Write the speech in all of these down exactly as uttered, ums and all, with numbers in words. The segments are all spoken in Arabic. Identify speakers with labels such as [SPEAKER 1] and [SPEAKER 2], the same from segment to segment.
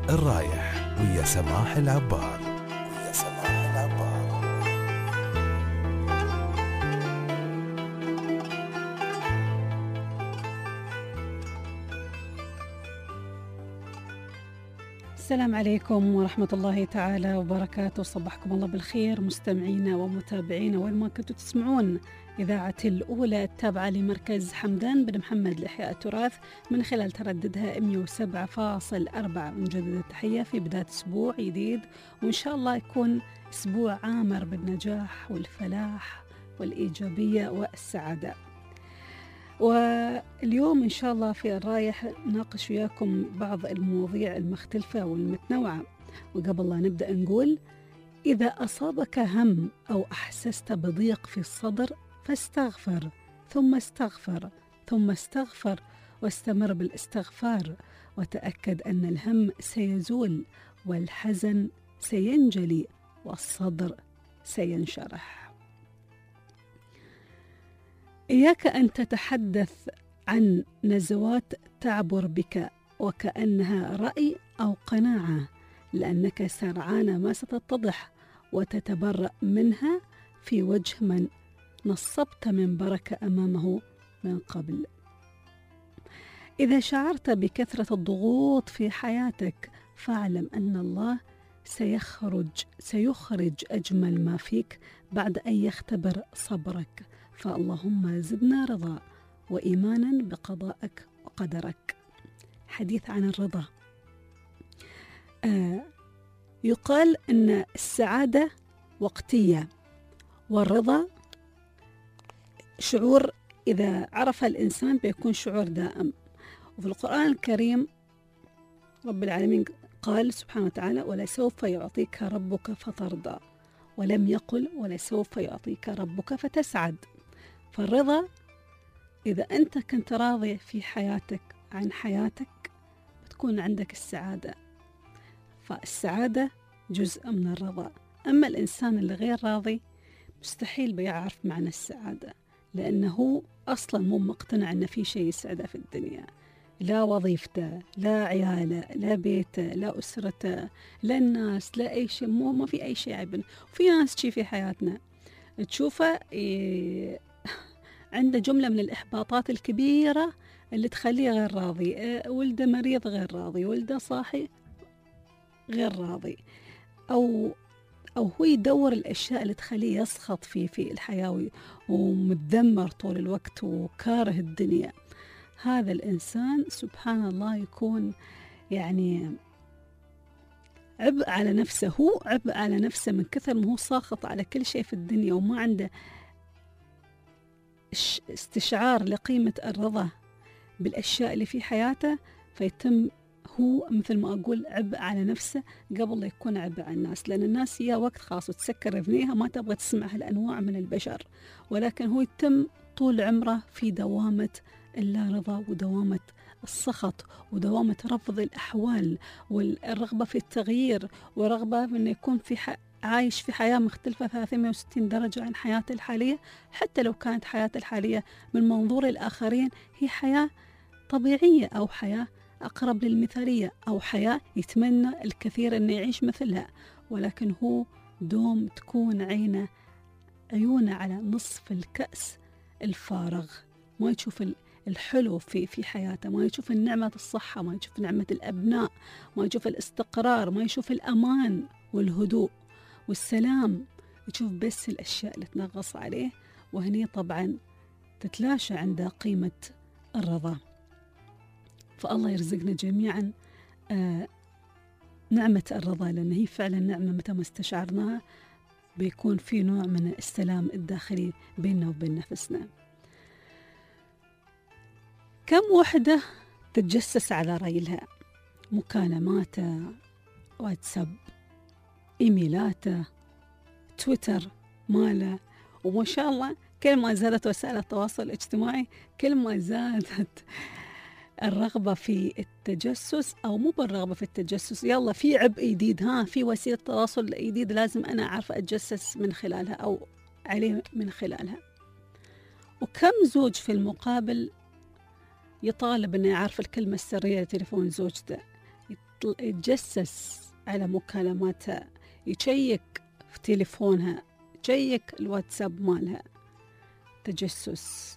[SPEAKER 1] الرايح ويا سماح العبار ويا سماح العبار.
[SPEAKER 2] السلام عليكم ورحمة الله تعالى وبركاته. صبحكم الله بالخير مستمعينا ومتابعينا وين ما كنتوا تسمعون إذاعة الأولى التابعة لمركز حمدان بن محمد لإحياء التراث من خلال ترددها مئة وسبعة فاصلة أربعة. نجدد التحية في بداية أسبوع جديد، وإن شاء الله يكون أسبوع عامر بالنجاح والفلاح والإيجابية والسعادة. واليوم إن شاء الله في الرايح ناقش وياكم بعض المواضيع المختلفة والمتنوعة. وقبل لا نبدأ نقول: إذا أصابك هم أو أحسست بضيق في الصدر فاستغفر ثم استغفر ثم استغفر واستمر بالاستغفار، وتأكد أن الهم سيزول والحزن سينجلي والصدر سينشرح. إياك أن تتحدث عن نزوات تعبر بك وكأنها رأي أو قناعة، لأنك سرعان ما ستتضح وتتبرأ منها في وجه من نصبت من بركة أمامه من قبل. إذا شعرت بكثرة الضغوط في حياتك فاعلم أن الله سيخرج سيخرج أجمل ما فيك بعد أن يختبر صبرك، فاللهم زدنا رضا وإيمانا بقضائك وقدرك. حديث عن الرضا. آه يقال أن السعادة وقتية والرضا شعور إذا عرف الإنسان بيكون شعور دائم. وفي القرآن الكريم رب العالمين قال سبحانه وتعالى: ولسوف يعطيك ربك فترضى، ولم يقل ولسوف يعطيك ربك فتسعد. فالرضا إذا أنت كنت راضي في حياتك عن حياتك بتكون عندك السعادة، فالسعادة جزء من الرضا. أما الإنسان اللي غير راضي مستحيل بيعرف معنى السعادة، لأنه أصلا مو مقتنع أن في شيء يسعده في الدنيا، لا وظيفته لا عياله لا بيته لا أسرته لا الناس لا أي شيء، مو ما في أي شيء عيبنا. وفي ناس شي في حياتنا تشوفه إيه عنده جملة من الإحباطات الكبيرة اللي تخليه غير راضي. إيه ولده مريض غير راضي، ولده صاحي غير راضي، أو أو هو يدور الأشياء اللي تخليه يسخط في في الحياة ومتذمر طول الوقت وكاره الدنيا. هذا الإنسان سبحان الله يكون يعني عبء على نفسه، هو عبء على نفسه من كثر ما هو ساخط على كل شيء في الدنيا وما عنده استشعار لقيمة الرضا بالأشياء اللي في حياته، فيتم هو مثل ما أقول عبء على نفسه قبل لا يكون عبء على الناس. لأن الناس هي وقت خاص وتسكر أذنيها ما تبغى تسمع هالأنواع من البشر، ولكن هو يتم طول عمره في دوامة اللا رضا ودوامة السخط ودوامة رفض الأحوال والرغبة في التغيير ورغبة أنه يكون في ح... عايش في حياة مختلفة ثلاثمئة وستين درجة عن حياته الحالية، حتى لو كانت حياته الحالية من منظور الآخرين هي حياة طبيعية أو حياة أقرب للمثالية أو حياة يتمنى الكثير أن يعيش مثلها، ولكن هو دوم تكون عينه عيونه على نصف الكأس الفارغ، ما يشوف الحلو في في حياته، ما يشوف نعمة الصحة، ما يشوف نعمة الأبناء، ما يشوف الاستقرار، ما يشوف الأمان والهدوء والسلام، يشوف بس الأشياء اللي تنغص عليه. وهني طبعا تتلاشى عنده قيمة الرضا. فالله يرزقنا جميعا آه نعمة الرضا، لأن هي فعلا نعمة متى ما استشعرناها بيكون في نوع من السلام الداخلي بيننا وبين نفسنا. كم وحدة تتجسس على ريلها، مكالماته، واتساب، إيميلاته، تويتر ماله، وما شاء الله كل ما زادت وسائل التواصل الاجتماعي كل ما زادت الرغبة في التجسس، أو مو بالرغبة في التجسس، يلا في عبء جديد، ها في وسيلة تواصل جديد لازم أنا أعرف أتجسس من خلالها أو عليه من خلالها. وكم زوج في المقابل يطالب أنه يعرف الكلمة السرية لتليفون زوجته، يتجسس على مكالماتها، يشيك في تليفونها، يشيك الواتساب مالها. تجسس.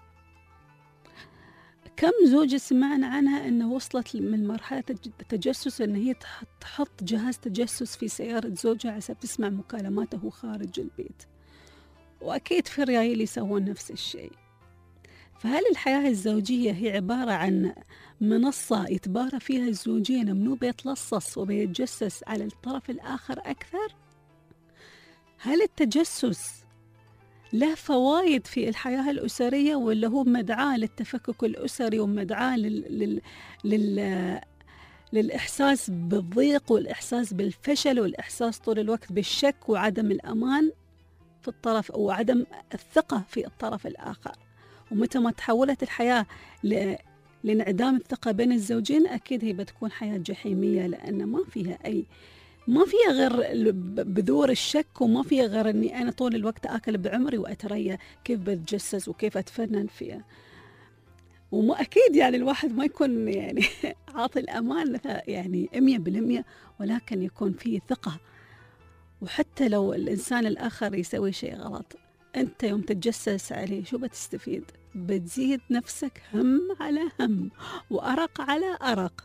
[SPEAKER 2] كم زوجة سمعنا عنها أنه وصلت من مرحلة التجسس أن هي تحط جهاز تجسس في سيارة زوجها عشان تسمع مكالماته خارج البيت. وأكيد في الريايل يسوون نفس الشيء. فهل الحياة الزوجية هي عبارة عن منصة يتبارى فيها الزوجين منو بيتلصص وبيتجسس على الطرف الآخر أكثر؟ هل التجسس له فوائد في الحياة الأسرية ولا هو مدعاة للتفكك الأسري ومدعاة لل... لل... لل... للإحساس بالضيق والإحساس بالفشل والإحساس طول الوقت بالشك وعدم الأمان في الطرف وعدم الثقة في الطرف الآخر؟ ومتى ما تحولت الحياة ل... لانعدام الثقة بين الزوجين أكيد هي بتكون حياة جحيمية، لأن ما فيها أي ما فيها غير بذور الشك، وما فيها غير أني أنا طول الوقت أكل بعمري وأتريا كيف بتجسس وكيف أتفنن فيها. وما أكيد يعني الواحد ما يكون يعني عاطي الأمان يعني مية بالمية، ولكن يكون فيه ثقة. وحتى لو الإنسان الآخر يسوي شيء غلط، أنت يوم تتجسس عليه شو بتستفيد؟ بتزيد نفسك هم على هم وأرق على أرق.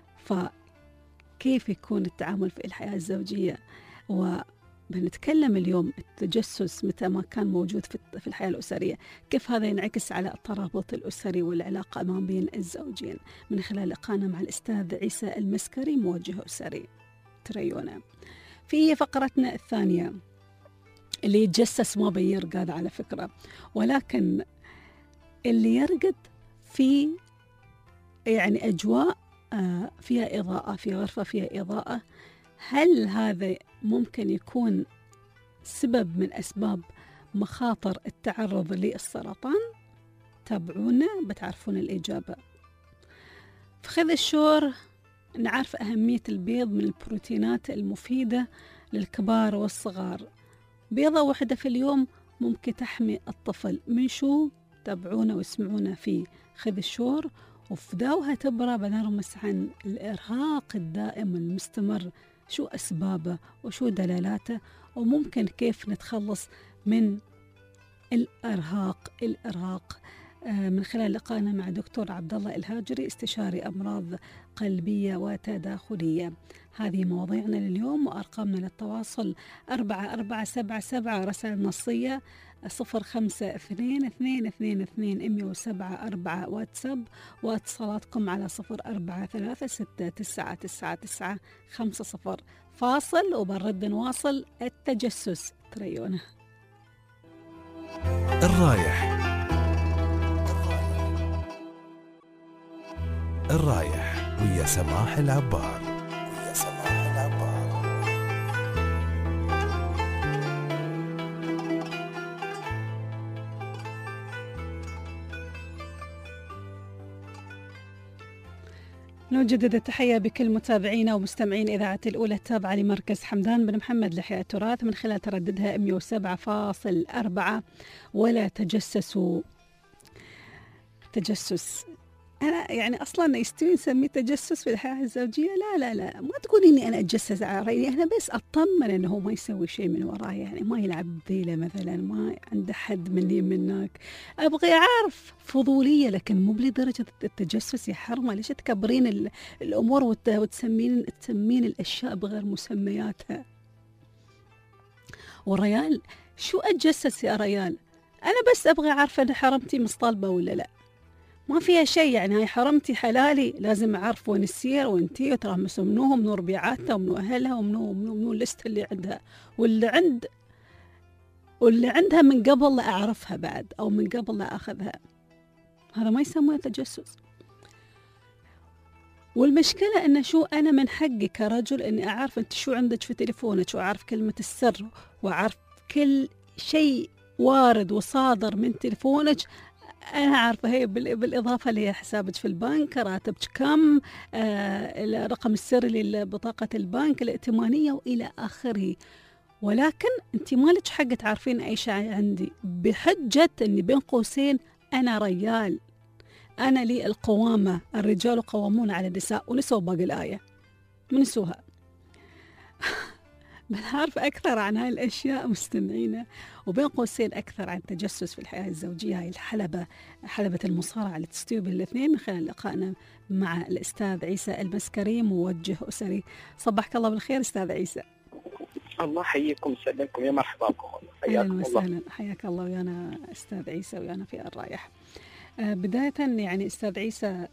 [SPEAKER 2] فكيف يكون التعامل في الحياة الزوجية؟ وبنتكلم اليوم التجسس متى ما كان موجود في الحياة الأسرية، كيف هذا ينعكس على الترابط الأسري والعلاقة ما بين الزوجين، من خلال لقاءنا مع الأستاذ عيسى المسكري موجه أسري. تريونا في فقرتنا الثانية اللي يتجسس ما بيرقد على فكرة، ولكن اللي يرقد في يعني أجواء فيها إضاءة، في غرفة فيها إضاءة، هل هذا ممكن يكون سبب من أسباب مخاطر التعرض للسرطان؟ تابعونا بتعرفون الإجابة. في خذ الشور نعرف أهمية البيض من البروتينات المفيدة للكبار والصغار. بيضة واحدة في اليوم ممكن تحمي الطفل من شو؟ تابعونا واسمعونا في خذ الشور. وفداوها تبرى بنرمس عن الإرهاق الدائم المستمر، شو أسبابه وشو دلالاته، وممكن كيف نتخلص من الإرهاق الإرهاق من خلال لقائنا مع دكتور عبد الله الهاجري، استشاري أمراض قلبية وتداخلية. هذه مواضيعنا لليوم، وأرقامنا للتواصل أربعة أربعة سبعة سبعة رسائل نصية، صفر خمسة اثنين اثنين اثنين اثنين مية وسبعة أربعة واتساب، واتصالاتكم على صفر أربعة ثلاثة ستة تسعة تسعة تسعة خمسة صفر. فاصل وبنرد نواصل التجسس. تريونه
[SPEAKER 1] الرايح الرايح ويا سماح العبار ويا سماح العبار.
[SPEAKER 2] نجدد التحية بكل متابعينا ومستمعين إذاعة الأولى التابعة لمركز حمدان بن محمد لحياة التراث من خلال ترددها مية وسبعة فاصل أربعة. ولا تجسسوا. تجسس أنا يعني أصلاً يستوي نسميه تجسس في الحياة الزوجية؟ لا لا لا، ما تقولي إني أنا أتجسس على رأيي، أنا بس أطمن إنه ما يسوي شيء من وراي، يعني ما يلعب ذيلة مثلاً، ما عنده حد مني منك، أبغى أعرف فضولية، لكن مو لدرجة التجسس يا حرمة. ليش تكبرين الأمور وتسمين تسمين الأشياء بغير مسمياتها؟ وريال شو أتجسس يا ريال؟ أنا بس أبغى أعرف أن حرمتي مصطلبة ولا لا، ما فيها شيء. يعني هاي حرمتي حلالي، لازم أعرف وين السير وانتي وترامس منوهم منو ربيعاتها ومنو أهلها ومنو منو منو الليست اللي عندها واللي عند واللي عندها من قبل لا أعرفها بعد، أو من قبل لا أخذها. هذا ما يسمونه تجسس. والمشكلة أن شو أنا من حقي كرجل أني أعرف أنت شو عندك في تليفونك، وأعرف كلمة السر، وأعرف كل شيء وارد وصادر من تليفونك. أنا عارفة هي بالإضافة لحسابك في البنك، راتبك كم، آه الرقم السري لبطاقة البنك الائتمانية وإلى آخره. ولكن أنت مالك حق تعرفين أي شيء عندي، بحجة أني بين قوسين أنا ريال، أنا لي القوامة، الرجال قوامون على النساء، ونسوا باقي الآية. بنسوها. بنعرف أكثر عن هاي الأشياء مستمعينا، وبين قوسين أكثر عن التجسس في الحياة الزوجية، هاي الحلبة حلبة المصارعة اللي تستوي بالاثنين، من خلال لقائنا مع الأستاذ عيسى المسكري، موجه أسري. صبحك الله بالخير أستاذ عيسى.
[SPEAKER 3] الله حييكم وسلمكم، يا مرحبا بكم.
[SPEAKER 2] أهلا وسهلا، حياك الله ويانا أستاذ عيسى ويانا في الرايح. آه بداية يعني أستاذ عيسى،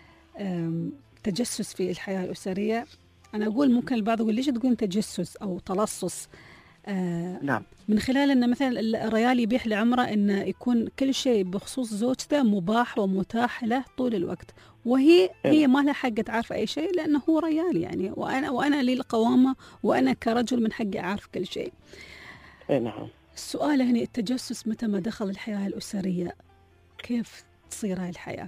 [SPEAKER 2] تجسس في الحياة الأسرية، أنا أقول ممكن البعض يقول ليش تقول تجسس أو تلصص؟ آه
[SPEAKER 3] نعم.
[SPEAKER 2] من خلال أن مثلا الرجال يبيح لعمره أن يكون كل شيء بخصوص زوجته مباح ومتاح له طول الوقت، وهي هي ما لها حق تعرف أي شيء لأنه هو رجال يعني، وأنا وأنا لي القوامة، وأنا كرجل من حقي أعرف كل شيء.
[SPEAKER 3] نعم.
[SPEAKER 2] السؤال هنا، التجسس متى ما دخل الحياة الأسرية كيف تصير هاي الحياة؟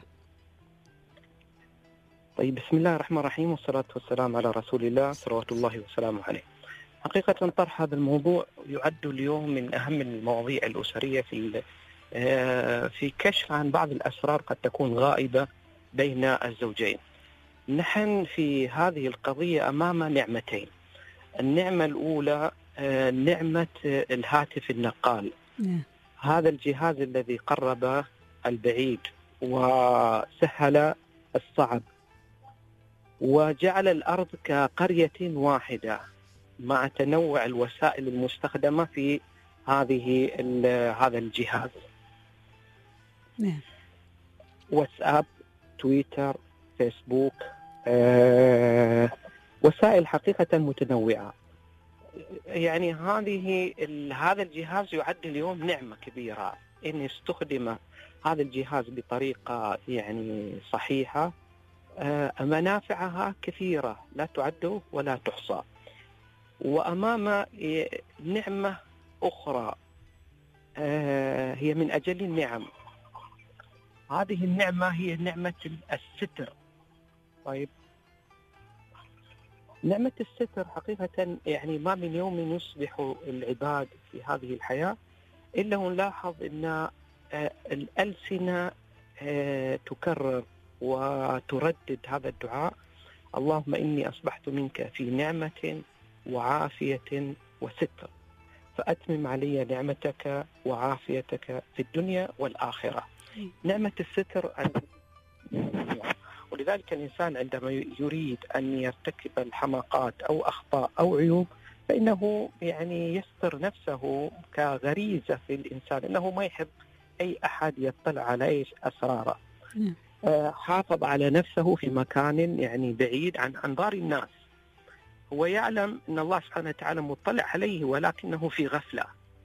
[SPEAKER 3] طيب، بسم الله الرحمن الرحيم، والصلاة والسلام على رسول الله صلوات الله وسلامه عليه. حقيقة طرح هذا الموضوع يعد اليوم من أهم المواضيع الأسرية في في كشف عن بعض الأسرار قد تكون غائبة بين الزوجين. نحن في هذه القضية أمام نعمتين. النعمة الأولى نعمة الهاتف النقال، هذا الجهاز الذي قرب البعيد وسهل الصعب وجعل الأرض كقرية واحدة مع تنوع الوسائل المستخدمة في هذه هذا الجهاز.
[SPEAKER 2] نعم.
[SPEAKER 3] واتساب، تويتر، فيسبوك، آه، وسائل حقيقة متنوعة. يعني هذه هذا الجهاز يعد اليوم نعمة كبيرة إن استخدم هذا الجهاز بطريقة يعني صحيحة. منافعها كثيرة لا تعد ولا تحصى. وأمام نعمة أخرى هي من أجل النعم، هذه النعمة هي نعمة الستر. طيب، نعمة الستر حقيقة يعني ما من يوم يصبح العباد في هذه الحياة إلا ونلاحظ أن الألسنة تكرر وتردد هذا الدعاء: اللهم إني أصبحت منك في نعمة وعافية وستر، فأتمم علي نعمتك وعافيتك في الدنيا والآخرة. نعمة الستر، ولذلك الإنسان عندما يريد أن يرتكب الحماقات أو أخطاء أو عيوب فإنه يعني يستر نفسه كغريزة في الإنسان، إنه ما يحب أي أحد يطلع على أي أسراره. حافظ على نفسه في مكان يعني بعيد عن أنظار الناس. هو يعلم أن الله سبحانه وتعالى مطلع عليه ولكنه في غفلة.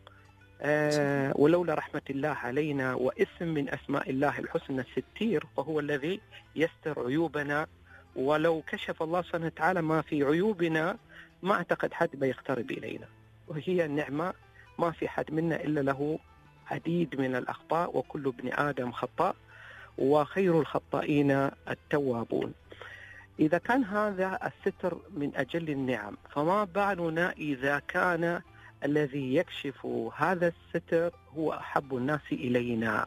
[SPEAKER 3] أه ولولا رحمة الله علينا واسم من أسماء الله الحسنى الستير، فهو الذي يستر عيوبنا. ولو كشف الله سبحانه وتعالى ما في عيوبنا ما أعتقد حد بيقترب إلينا. وهي النعمة، ما في حد منا إلا له عديد من الأخطاء، وكل ابن آدم خطاء وخير الخطائين التوابون. إذا كان هذا الستر من أجل النعم، فما بالنا إذا كان الذي يكشف هذا الستر هو أحب الناس إلينا،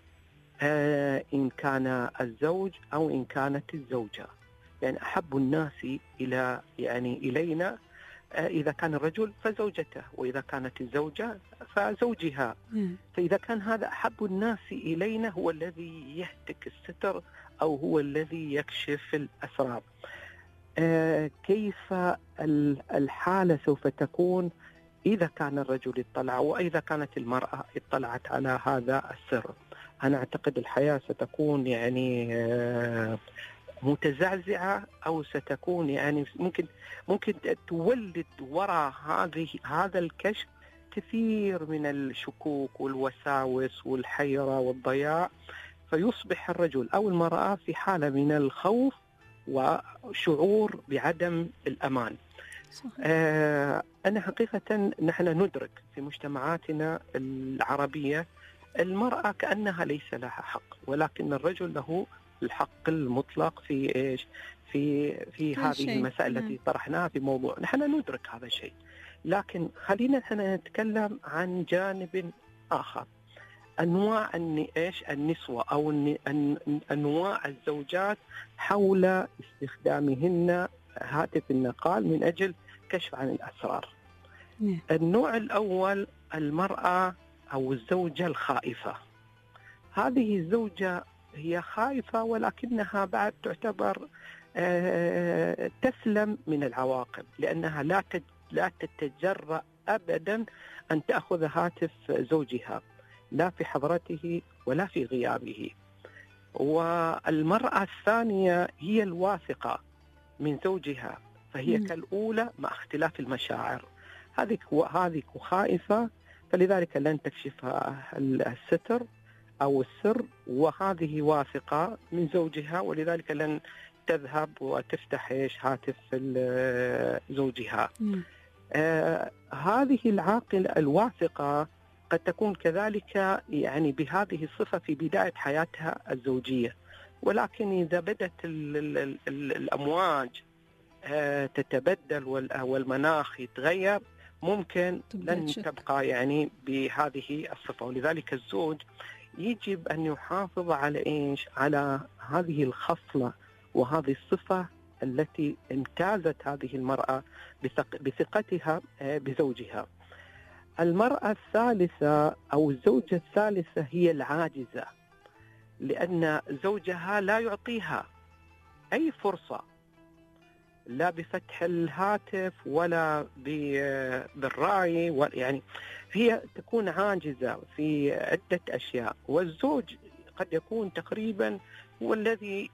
[SPEAKER 3] آه إن كان الزوج أو إن كانت الزوجة. يعني أحب الناس إلى يعني إلينا آه إذا كان الرجل فزوجته، وإذا كانت الزوجة فزوجها. فإذا كان هذا أحب الناس إلينا هو الذي يهتك الستر أو هو الذي يكشف الأسرار. آه كيف الحالة سوف تكون إذا كان الرجل اطلع وإذا كانت المرأة اطلعت على هذا السر؟ أنا أعتقد الحياة ستكون يعني آه متزعزعة، أو ستكون يعني ممكن ممكن تولد وراء هذه هذا الكشف كثير من الشكوك والوساوس والحيرة والضياع، فيصبح الرجل أو المرأة في حالة من الخوف وشعور بعدم الأمان. آه أنا حقيقة نحن ندرك في مجتمعاتنا العربية المرأة كأنها ليس لها حق، ولكن الرجل له الحق المطلق في إيش في في هذه شيء. المسائل التي طرحناها في موضوع، نحن ندرك هذا الشيء، لكن خلينا نحن نتكلم عن جانب آخر. أنواع إيش النسوة أو أنواع الزوجات حول استخدامهن هاتف النقال من أجل كشف عن الأسرار.
[SPEAKER 2] نعم.
[SPEAKER 3] النوع الأول المرأة أو الزوجة الخائفة. هذه الزوجة هي خائفة ولكنها بعد تعتبر تسلم من العواقب، لأنها لا لا تتجرأ أبدا أن تأخذ هاتف زوجها لا في حضرته ولا في غيابه. والمرأة الثانية هي الواثقة من زوجها، فهي م. كالأولى مع اختلاف المشاعر. هذه هذه خائفة فلذلك لن تكشفها الستر أو السر، وهذه واثقة من زوجها ولذلك لن تذهب وتفتح هاتف زوجها. آه هذه العاقلة الواثقة قد تكون كذلك يعني بهذه الصفة في بداية حياتها الزوجية، ولكن إذا بدأت ال ال ال الأمواج آه تتبدل والمناخ يتغير ممكن لن تبقى يعني بهذه الصفة. ولذلك الزوج يجب أن يحافظ على إيش؟ على هذه الخصلة وهذه الصفة التي امتازت هذه المرأة بثقتها بزوجها. المرأة الثالثة أو الزوجة الثالثة هي العاجزة، لأن زوجها لا يعطيها أي فرصة لا بفتح الهاتف ولا بالرأي، يعني هي تكون عاجزة في عدة أشياء، والزوج قد يكون تقريبا هو الذي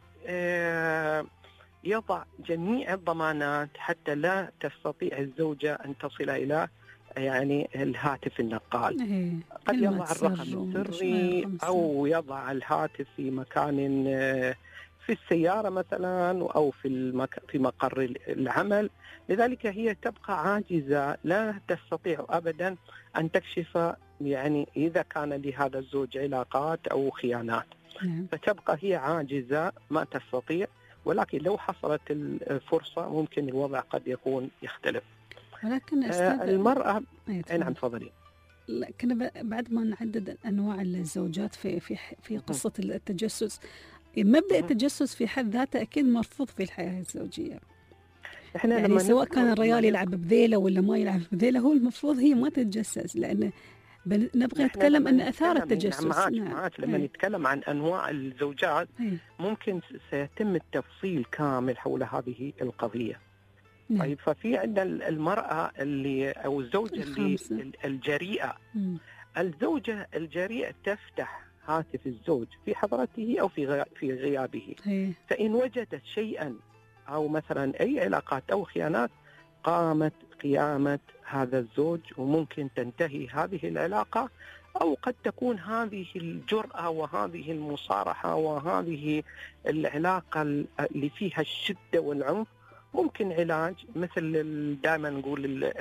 [SPEAKER 3] يضع جميع الضمانات حتى لا تستطيع الزوجة أن تصل إلى يعني الهاتف النقال. قد يضع الرقم السري أو يضع الهاتف في مكان في السيارة مثلا أو في المك... في مقر العمل. لذلك هي تبقى عاجزة لا تستطيع أبدا أن تكشف يعني إذا كان لهذا الزوج علاقات أو خيانات. نعم. فتبقى هي عاجزة ما تستطيع، ولكن لو حصلت الفرصة ممكن الوضع قد يكون يختلف.
[SPEAKER 2] ولكن
[SPEAKER 3] آه المرأة نعم تفضلي.
[SPEAKER 2] لكن بعد ما نعدد أنواع الزوجات في في في قصة التجسس، مبدأ التجسس في حد ذاته أكيد مرفوض في الحياة الزوجية. إحنا يعني سواء كان الرجال يلعب بذيله ولا ما يلعب بذيله، هو المفروض هي ما تتجسس، لأن نبغى نتكلم أن أثار التجسس.
[SPEAKER 3] معاك معاك لما هي. نتكلم عن أنواع الزوجات هي. ممكن سيتم التفصيل كامل حول هذه القضية. نعم. طيب ففي عندنا المرأة اللي أو الزوجة اللي الجريئة. م. الزوجة الجريئة تفتح هاتف الزوج في حضرته أو في في غيابه. هي. فإن وجدت شيئا أو مثلا أي علاقات أو خيانات قامت قيامة هذا الزوج، وممكن تنتهي هذه العلاقة، أو قد تكون هذه الجرأة وهذه المصارحة وهذه العلاقة اللي فيها الشدة والعنف ممكن علاج، مثل دائما نقول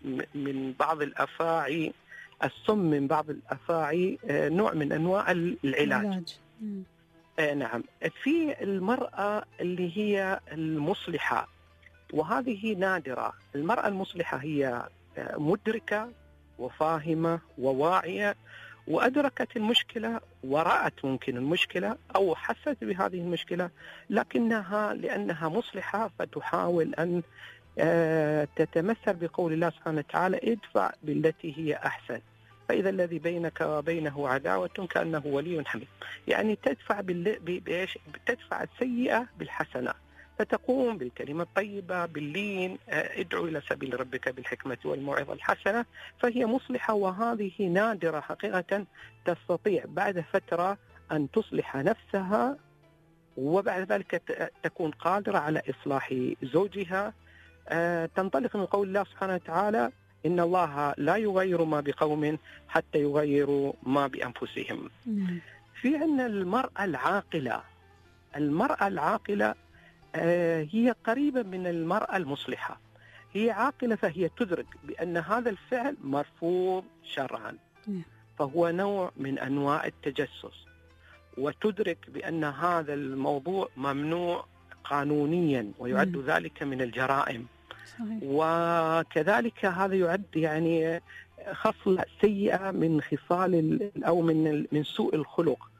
[SPEAKER 3] من بعض الأفاعي السم من بعض الأفاعي نوع من أنواع العلاج. آه نعم. في المرأة اللي هي المصلحة، وهذه نادرة. المرأة المصلحة هي مدركة وفاهمة وواعية وأدركت المشكلة ورأت ممكن المشكلة أو حست بهذه المشكلة، لكنها لأنها مصلحة فتحاول أن تتمثل بقول الله سبحانه وتعالى ادفع بالتي هي أحسن فإذا الذي بينك وبينه عداوة كأنه ولي حميم. يعني تدفع بال... تدفع السيئة بالحسنة، فتقوم بالكلمة الطيبة باللين، ادعو إلى سبيل ربك بالحكمة والموعظة الحسنة. فهي مصلحة، وهذه نادرة حقيقة تستطيع بعد فترة أن تصلح نفسها، وبعد ذلك تكون قادرة على إصلاح زوجها. تنطلق من قول الله سبحانه وتعالى إن الله لا يغير ما بقوم حتى يغيروا ما بأنفسهم. في عندنا المرأة العاقلة. المرأة العاقلة هي قريبة من المرأة المصلحة. هي عاقلة فهي تدرك بأن هذا الفعل مرفوض شرعا، فهو نوع من أنواع التجسس، وتدرك بأن هذا الموضوع ممنوع قانونيا ويعد م. ذلك من الجرائم. صحيح. وكذلك هذا يعد يعني خصلة سيئة من خصال أو من من سوء الخلق.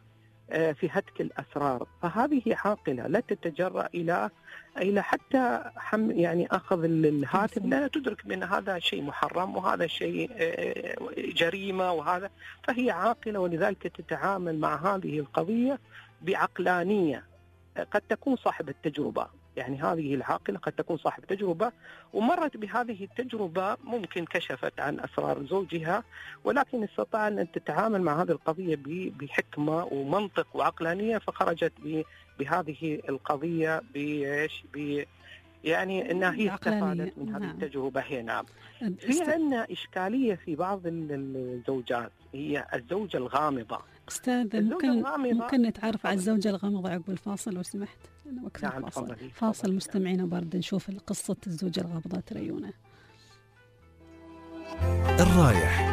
[SPEAKER 3] في هتك الأسرار، فهذه عاقلة لا تتجرأ إلى إلى حتى حم يعني أخذ الهاتف، لا تدرك من هذا شيء محرم وهذا شيء جريمة وهذا، فهي عاقلة ولذلك تتعامل مع هذه القضية بعقلانية. قد تكون صاحبة تجربة، يعني هذه العاقلة قد تكون صاحبة تجربة ومرت بهذه التجربة، ممكن كشفت عن أسرار زوجها، ولكن استطاع أن تتعامل مع هذه القضية بحكمة ومنطق وعقلانية، فخرجت بهذه القضية بإيش ب يعني أنها هي استفادت من هذه التجربة. هي نعم. في عندنا إشكالية في بعض الزوجات، هي الزوجة الغامضة.
[SPEAKER 2] أستاذ ممكن ممكن نتعرف على الزوجة الغامضة عقب الفاصل لو سمحت؟
[SPEAKER 3] نعم
[SPEAKER 2] فاصل, فاصل مستمعينا برد نشوف قصة الزوجة الغامضة تريونا.
[SPEAKER 1] الرايح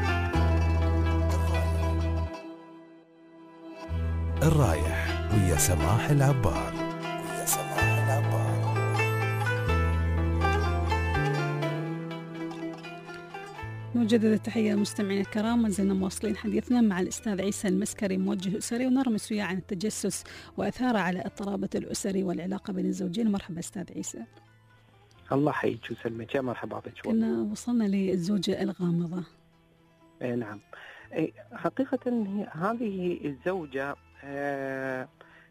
[SPEAKER 1] الرايح ويا سماح العبار ويا سماح العبار.
[SPEAKER 2] مجدد التحية مستمعينا الكرام، ما زلنا مواصلين حديثنا مع الأستاذ عيسى المسكري موجه أسري، ونرمس وياه عن التجسس وأثاره على الترابط الأسري والعلاقة بين الزوجين. مرحبا أستاذ عيسى.
[SPEAKER 3] الله حيك وسلمك، يا مرحبا بك.
[SPEAKER 2] كنا وصلنا للزوجة الغامضة.
[SPEAKER 3] اي نعم. أي حقيقة هذه الزوجة آه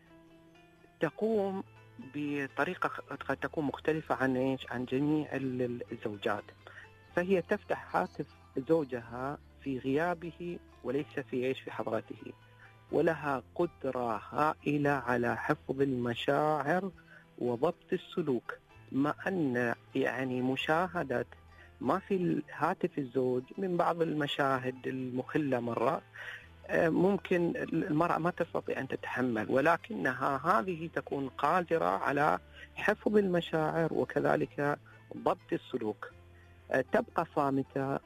[SPEAKER 3] تقوم بطريقة قد تكون مختلفة عن ايش عن جميع الزوجات. فهي تفتح هاتف زوجها في غيابه وليس في ايش في حضرته، ولها قدرة هائلة على حفظ المشاعر وضبط السلوك، مع أن يعني مشاهدة ما في هاتف الزوج من بعض المشاهد المخلة مرة ممكن المرأة ما تستطيع أن تتحمل، ولكنها هذه تكون قادرة على حفظ المشاعر وكذلك ضبط السلوك. تبقى صامتة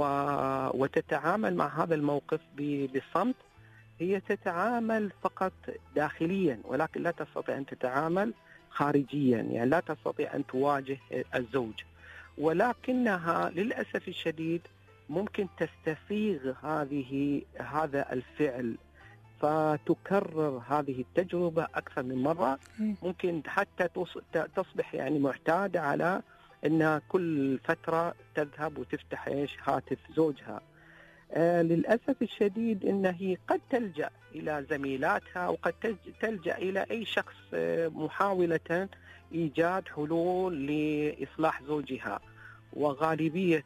[SPEAKER 3] وتتعامل مع هذا الموقف بصمت. هي تتعامل فقط داخليا ولكن لا تستطيع أن تتعامل خارجيا، يعني لا تستطيع أن تواجه الزوج، ولكنها للأسف الشديد ممكن تستفيغ هذه هذا الفعل فتكرر هذه التجربة أكثر من مرة. ممكن حتى تصبح يعني معتادة على أن كل فترة تذهب وتفتح إيش هاتف زوجها. آه للأسف الشديد أنها قد تلجأ إلى زميلاتها وقد تلجأ إلى أي شخص آه محاولة إيجاد حلول لإصلاح زوجها. وغالبية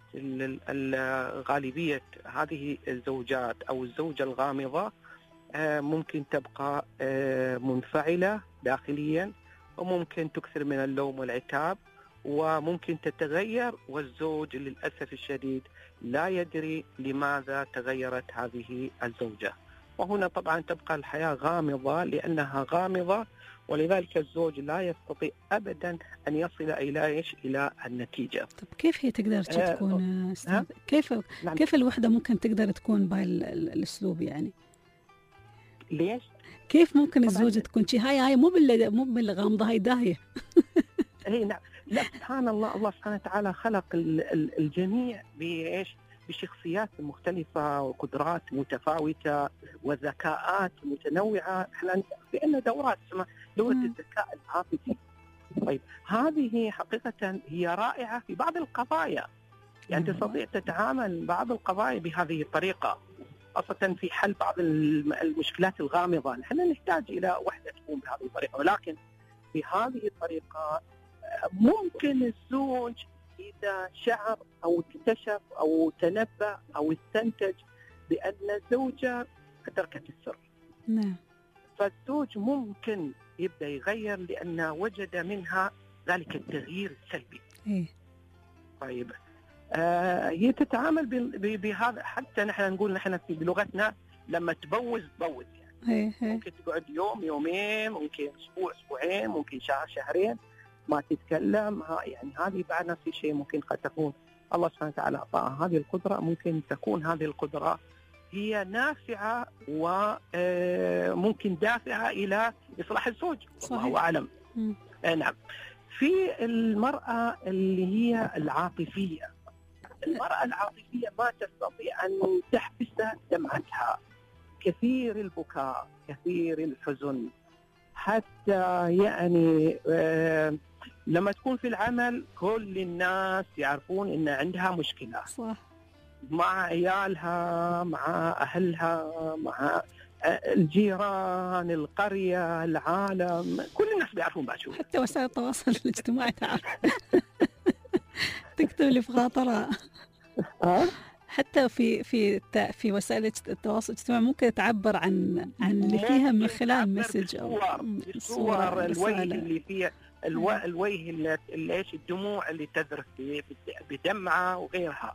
[SPEAKER 3] غالبية هذه الزوجات أو الزوجة الغامضة آه ممكن تبقى آه منفعلة داخليا، وممكن تكثر من اللوم والعتاب، وممكن تتغير، والزوج للأسف الشديد لا يدري لماذا تغيرت هذه الزوجة. وهنا طبعا تبقى الحياة غامضة لأنها غامضة، ولذلك الزوج لا يستطيع أبدا أن يصل إلى إيش إلى النتيجة.
[SPEAKER 2] طب كيف هي تقدر تكون أستاذ؟ كيف نعم. كيف الوحدة ممكن تقدر تكون بهاي الأسلوب يعني؟
[SPEAKER 3] ليش؟
[SPEAKER 2] كيف ممكن الزوجة تكون شيء هاي هاي مو بال مو بالغامضة، هاي داهية.
[SPEAKER 3] اي نعم. لا سبحان الله، الله سبحانه وتعالى خلق الجميع بايش؟ بشخصيات مختلفة وقدرات متفاوتة وذكاءات متنوعة. احنا في عندنا دورات اسمها دورة الذكاء العاطفي. طيب هذه حقيقة هي رائعة في بعض القضايا، يعني تستطيع تتعامل بعض القضايا بهذه الطريقة، خاصة في حل بعض المشكلات الغامضة. نحن نحتاج إلى وحدة تكون بهذه الطريقة، ولكن في هذه الطريقة ممكن الزوج إذا شعر أو اكتشف أو تنبأ أو استنتج بأن الزوجة تركت السر،
[SPEAKER 2] نعم،
[SPEAKER 3] فالزوج ممكن يبدأ يغير لأن وجد منها ذلك التغيير السلبي.
[SPEAKER 2] إيه؟
[SPEAKER 3] طيب آه هي تتعامل بهذا، حتى نحن نقول نحن في بلغتنا لما تبوز تبوز يعني.
[SPEAKER 2] إيه إيه.
[SPEAKER 3] ممكن تقعد يوم يومين، ممكن أسبوع أسبوعين، ممكن شهر شهرين ما تتكلم. ها يعني هذه بعد نفس الشيء ممكن قد تكون الله سبحانه وتعالى أعطاها هذه القدرة، ممكن تكون هذه القدرة هي نافعة وممكن دافعة إلى إصلاح الزوج. الله أعلم. نعم. في المرأة اللي هي العاطفية، المرأة العاطفية ما تستطيع أن تحبس دمعتها، كثير البكاء، كثير الحزن، حتى يعني آه لما تكون في العمل كل الناس يعرفون إن عندها مشكلة،
[SPEAKER 2] صح،
[SPEAKER 3] مع عيالها، مع أهلها، مع الجيران، القرية، العالم، كل الناس بيعرفون باشو.
[SPEAKER 2] حتى وسائل التواصل الاجتماعي تعرف تكتب اللي في خاطرها.
[SPEAKER 3] أه؟
[SPEAKER 2] حتى في في في وسائل التواصل الاجتماعي ممكن تعبر عن عن اللي فيها من خلال مسج أو
[SPEAKER 3] صور الوجه اللي فيها الو... الوجه اللي ايش الدموع اللي تذرف بدمعة وغيرها.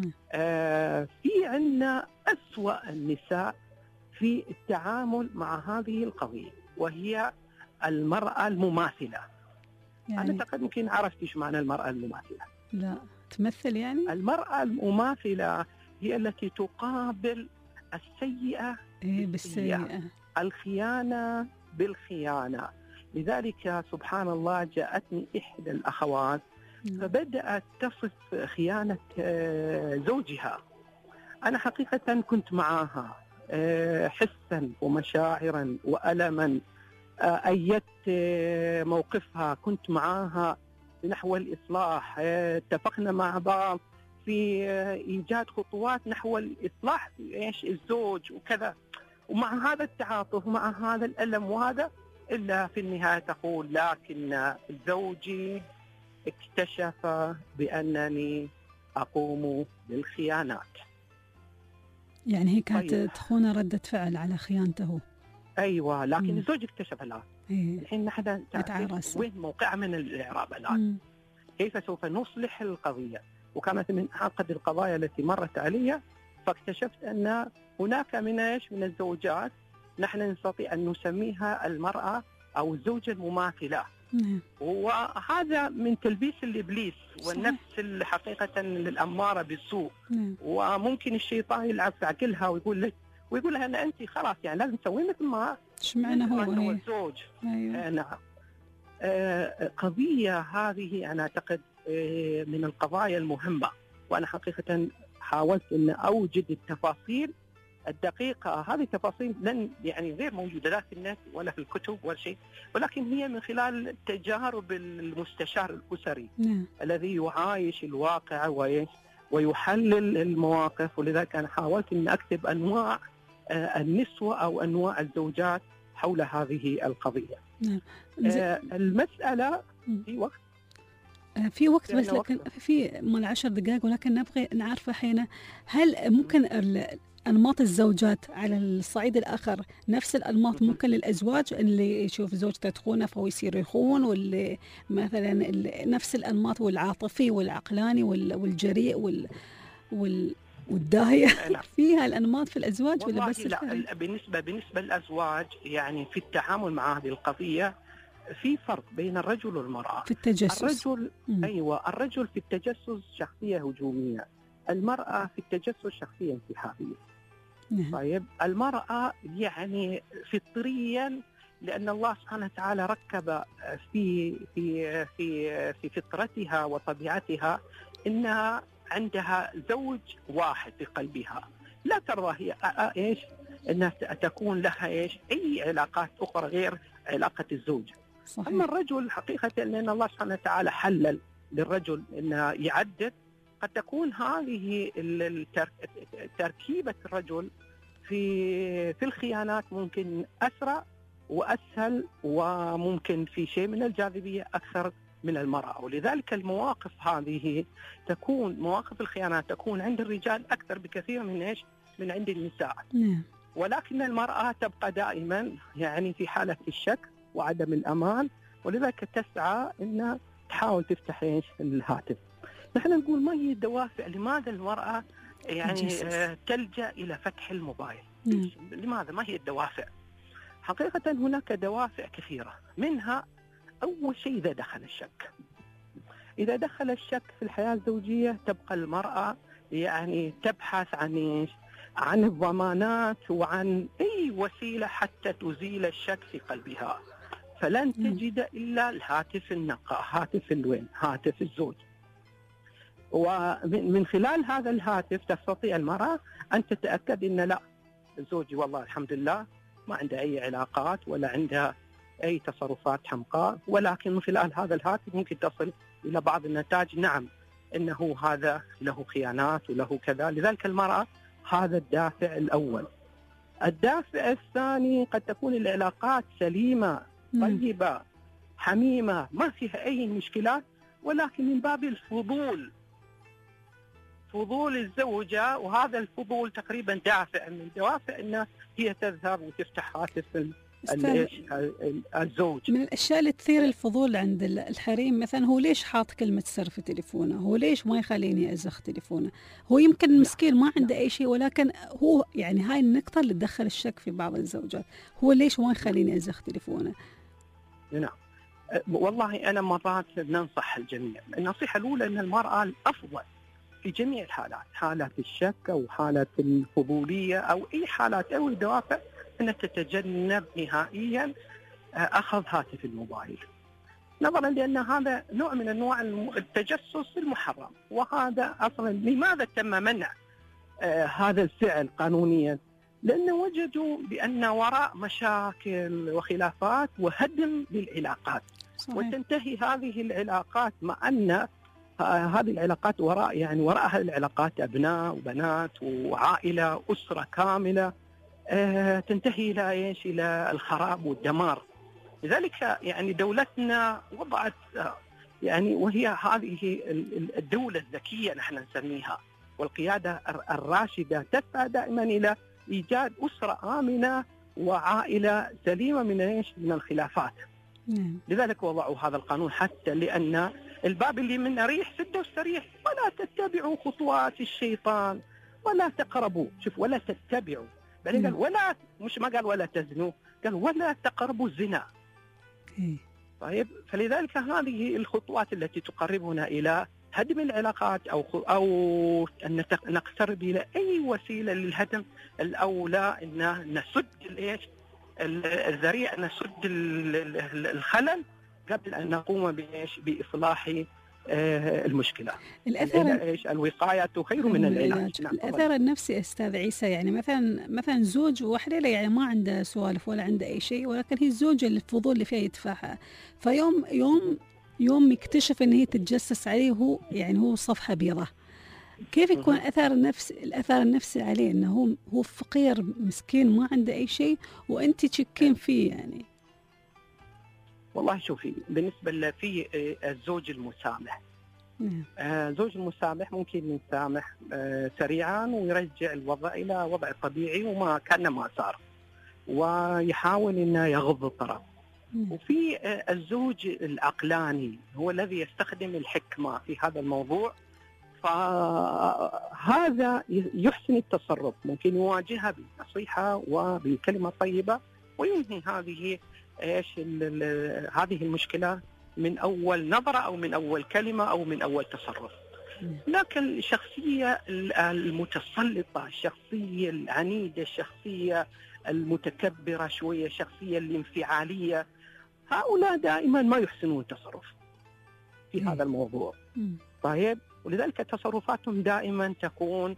[SPEAKER 3] آه في عندنا أسوأ النساء في التعامل مع هذه القضية، وهي المرأة المماثلة. يعني أنا أعتقد يمكن عرفت إيش معنى المرأة المماثلة.
[SPEAKER 2] لا تمثل يعني؟
[SPEAKER 3] المرأة المماثلة هي التي تقابل السيئة
[SPEAKER 2] إيه بالسيئة،
[SPEAKER 3] الخيانة بالخيانة. لذلك سبحان الله جاءتني إحدى الأخوات فبدأت تصف خيانة زوجها. أنا حقيقة كنت معها حسا ومشاعرا وألما، أيدت موقفها، كنت معها نحو الإصلاح، اتفقنا مع بعض في إيجاد خطوات نحو الإصلاح إيش الزوج وكذا. ومع هذا التعاطف، مع هذا الألم وهذا، إلا في النهاية تقول لكن زوجي اكتشف بأنني أقوم بالخيانات.
[SPEAKER 2] يعني هي كانت طيب. تخون ردة فعل على خيانته.
[SPEAKER 3] أيوة، لكن مم. الزوج اكتشف الآن.
[SPEAKER 2] إيه.
[SPEAKER 3] الحين نحن تعرف وين موقعها من الإعراب الآن. مم. كيف سوف نصلح القضية. وكانت من أعقد القضايا التي مرت علي، فاكتشفت أن هناك من إيش من الزوجات نحن نستطيع أن نسميها المرأة أو الزوجة المماثلة.
[SPEAKER 2] مم.
[SPEAKER 3] وهذا من تلبيس الإبليس والنفس الحقيقة للأمارة بالسوء.
[SPEAKER 2] مم.
[SPEAKER 3] وممكن الشيطان يلعب في عقلها ويقول لك ويقول لها أن أنت خلاص يعني لازم تسوي مثل ما
[SPEAKER 2] إيش معنى هو
[SPEAKER 3] الزوج.
[SPEAKER 2] أيوة.
[SPEAKER 3] آه نعم. آه قضية هذه أنا أعتقد آه من القضايا المهمة، وأنا حقيقة حاولت أن أوجد التفاصيل الدقيقة. هذه التفاصيل لن يعني غير موجودة لا في النت ولا في الكتب ولا شيء، ولكن هي من خلال تجارب المستشار الأسري
[SPEAKER 2] نعم.
[SPEAKER 3] الذي يعايش الواقع ويحلل المواقف. ولذلك أنا حاولت أن أكتب أنواع النسوة أو أنواع الزوجات حول هذه القضية.
[SPEAKER 2] نعم.
[SPEAKER 3] آه المسألة في وقت
[SPEAKER 2] في وقت بس لكن في مال عشر دقائق، ولكن نبغي نعرف حين هل ممكن أنماط الزوجات على الصعيد الآخر نفس الأنماط ممكن للأزواج اللي يشوف زوجته تخونه فهو يصير يخون، واللي مثلا نفس الأنماط والعاطفي والعقلاني والجريء وال وال والداهية فيها الأنماط في الأزواج ولا بس
[SPEAKER 3] لا؟ بالنسبة بالنسبة للأزواج يعني في التعامل مع هذه القضية في فرق بين الرجل والمرأة
[SPEAKER 2] في التجسس.
[SPEAKER 3] الرجل م. أيوة الرجل في التجسس شخصية هجومية، المرأة في التجسس شخصية انسحابية.
[SPEAKER 2] نعم.
[SPEAKER 3] طيب المرأة يعني فطريا، لأن الله سبحانه وتعالى ركب في في في في فطرتها وطبيعتها إنها عندها زوج واحد في قلبها، لا ترضى هي إيش إنها تكون لها إيش أي علاقات أخرى غير علاقة الزوج.
[SPEAKER 2] صحيح.
[SPEAKER 3] أما الرجل حقيقة لأن الله سبحانه وتعالى حلل للرجل إنه يعدد، قد تكون هذه تركيبة الرجل في في الخيانات ممكن أسرع وأسهل، وممكن في شيء من الجاذبية أكثر من المرأة. ولذلك المواقف هذه تكون مواقف الخيانات تكون عند الرجال أكثر بكثير من إيش من عند النساء.
[SPEAKER 2] نعم.
[SPEAKER 3] ولكن المرأة تبقى دائما يعني في حالة الشك وعدم الأمان، ولذلك تسعى أن تحاول تفتح إيش الهاتف. نحن نقول ما هي الدوافع لماذا المرأة يعني آه تلجأ إلى فتح الموبايل؟
[SPEAKER 2] مم.
[SPEAKER 3] لماذا؟ ما هي الدوافع؟ حقيقة هناك دوافع كثيرة، منها أول شيء إذا دخل الشك. إذا دخل الشك في الحياة الزوجية تبقى المرأة يعني تبحث عن إيش؟ عن الضمانات وعن أي وسيلة حتى تزيل الشك في قلبها، فلن تجد إلا الهاتف النقاء، هاتف الوين؟ هاتف الزوج. ومن خلال هذا الهاتف تستطيع المرأة أن تتأكد أن لا زوجي والله الحمد لله ما عنده أي علاقات ولا عنده أي تصرفات حمقاء، ولكن من خلال هذا الهاتف ممكن تصل إلى بعض النتائج. نعم إنه هذا له خيانات وله كذا. لذلك المرأة هذا الدافع الأول. الدافع الثاني قد تكون العلاقات سليمة طيبة حميمة ما فيها أي مشكلات، ولكن من باب الفضول، فضول الزوجة، وهذا الفضول تقريبا دافع من دوافع أنها هي تذهب وتفتح هاتف الزوج.
[SPEAKER 2] من الأشياء اللي تثير الفضول عند الحريم مثلا هو ليش حاط كلمة سر في تليفونه، هو ليش ما يخليني أزخ تليفونه. هو يمكن مسكين ما عنده أي شيء، ولكن هو يعني هاي النقطة اللي تدخل الشك في بعض الزوجات، هو ليش ما يخليني أزخ تليفونه.
[SPEAKER 3] نعم والله أنا مرات ننصح الجميع. النصيحة الأولى أن المرأة الأفضل في جميع الحالات، حالات الشك أو حالات الفضولية أو أي حالات أو الدوافع، أن تتجنب نهائيا أخذ هاتف الموبايل، نظرا لأن هذا نوع من أنواع التجسس المحرم. وهذا أصلا لماذا تم منع آه هذا الفعل قانونيا؟ لأن وجدوا بأن وراء مشاكل وخلافات وهدم للعلاقات. صحيح. وتنتهي هذه العلاقات مع أن هذه العلاقات وراء يعني وراء هذه العلاقات أبناء وبنات وعائلة أسرة كاملة آه تنتهي إلى إيش؟ إلى الخراب والدمار. لذلك يعني دولتنا وضعت آه يعني وهي هذه الدولة الذكية نحن نسميها، والقيادة الراشدة تسعى دائما إلى إيجاد أسرة آمنة وعائلة سليمة من إيش؟ من الخلافات. مم. لذلك وضعوا هذا القانون، حتى لأن الباب اللي من ريح سده السريح، ولا تتبعوا خطوات الشيطان ولا تقربوا. شوف، ولا تتبعوا، بعدين قال ولا، مش ما قال ولا تزنوا، قال ولا تقربوا الزنا. طيب، فلذلك هذه الخطوات التي تقربنا إلى هدم العلاقات أو أو أن نقترب إلى أي وسيلة للهدم، الأولى أن نسد الإيش الذريعة، نسد الخلل قبل أن نقوم بإيش بإصلاح المشكلة.
[SPEAKER 2] الأثر
[SPEAKER 3] إيش الوقاية خير من العلاج.
[SPEAKER 2] نعم. الأثر النفسي أستاذ عيسى، يعني مثلا مثلا زوج وحده يعني ما عنده سوالف ولا عنده أي شيء، ولكن هي الزوجة اللي الفضول اللي فيها يدفعها، فيوم يوم يوم يكتشف إن هي تتجسس عليه، هو يعني هو صفحة بيضاء. كيف يكون أثر النفس الأثر النفسي عليه؟ إنه هو هو فقير مسكين ما عنده أي شيء وأنت تشكين فيه يعني.
[SPEAKER 3] والله شوفي، بالنسبة في الزوج المسامح، آه زوج المسامح ممكن يسامح آه سريعا ويرجع الوضع إلى وضع طبيعي وما كان ما صار، ويحاول إنه يغض الطرف. وفي آه الزوج العقلاني هو الذي يستخدم الحكمة في هذا الموضوع، فهذا يحسن التصرف، ممكن يواجهها بنصيحة وبكلمة طيبة وينهي هذه ايش هذه المشكلة من أول نظرة أو من أول كلمة أو من أول تصرف. لكن الشخصية المتسلطة، الشخصية العنيدة، الشخصية المتكبرة شوية، الشخصية الانفعالية، هؤلاء دائما ما يحسنون التصرف في هذا الموضوع. طيب، ولذلك تصرفاتهم دائما تكون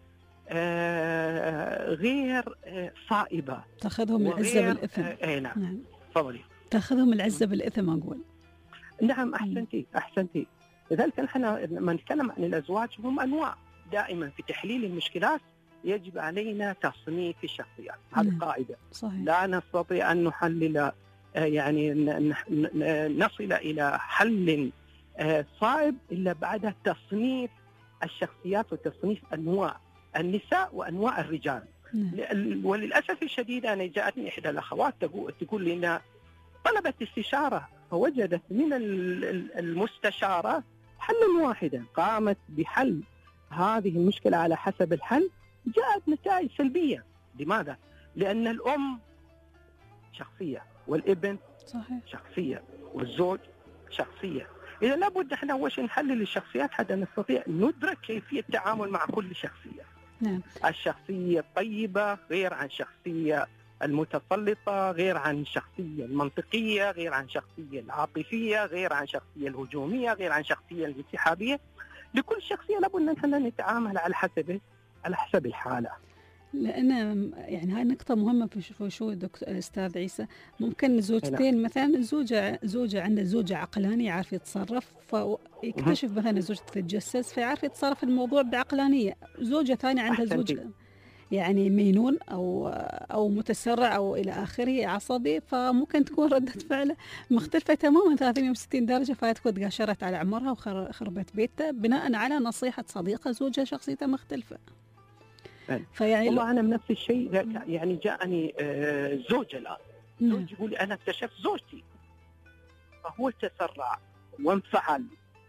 [SPEAKER 3] آه غير آه صائبة،
[SPEAKER 2] تأخذهم العزة بالإثم.
[SPEAKER 3] آه نعم. نعم. تفضلي.
[SPEAKER 2] تأخذهم العزة بالإثم أقول.
[SPEAKER 3] نعم، أحسنتي أحسنتي. لذلك نحن لما نتكلم عن الأزواج هم أنواع. دائما في تحليل المشكلات يجب علينا تصنيف الشخصيات، هذه قاعدة. صحيح. لا نستطيع أن نحلل يعني نصل إلى حل صائب إلا بعد تصنيف الشخصيات وتصنيف أنواع النساء وأنواع الرجال. نعم. وللأسف الشديد أنا جاءتني إحدى الأخوات تقول لنا طلبت استشارة، فوجدت من المستشارة حلا واحدا قامت بحل هذه المشكلة على حسب الحل، جاءت نتائج سلبية. لماذا؟ لأن الأم شخصية، والابن صحيح. شخصية، والزوج شخصية. إذا لابد احنا أول شيء نحلل الشخصيات حتى نستطيع ندرك كيفية التعامل مع كل شخصية. نعم. الشخصية الطيبة غير عن الشخصية المتسلطة، غير عن الشخصية المنطقية، غير عن الشخصية العاطفية، غير عن الشخصية الهجومية، غير عن الشخصية الانسحابية. لكل شخصية لابد أن احنا نتعامل على حسب على حسب الحالة.
[SPEAKER 2] لأن يعني هاي نقطة مهمة في شو في شو دكتور أستاذ عيسى. ممكن زوجتين مثلا، زوجة زوجة عندها زوجة عقلاني يعرف يتصرف، فيكتشف مثلا الزوجة تتجسس فيعرف يتصرف الموضوع بعقلانية. زوجة ثانية عندها زوج يعني مينون أو أو متسرع أو إلى آخره عصبي، فممكن تكون ردة فعله مختلفة تماما ثلاثمئة وستين درجة، فهي تكون تقاشرت على عمرها وخربت بيتها بناء على نصيحة صديقة زوجها شخصيته مختلفة.
[SPEAKER 3] فيعني والله أنا بنفس الشيء يعني جاءني زوج الآن، زوج يقول أنا اكتشفت زوجتي، فهو تسرع وانفعل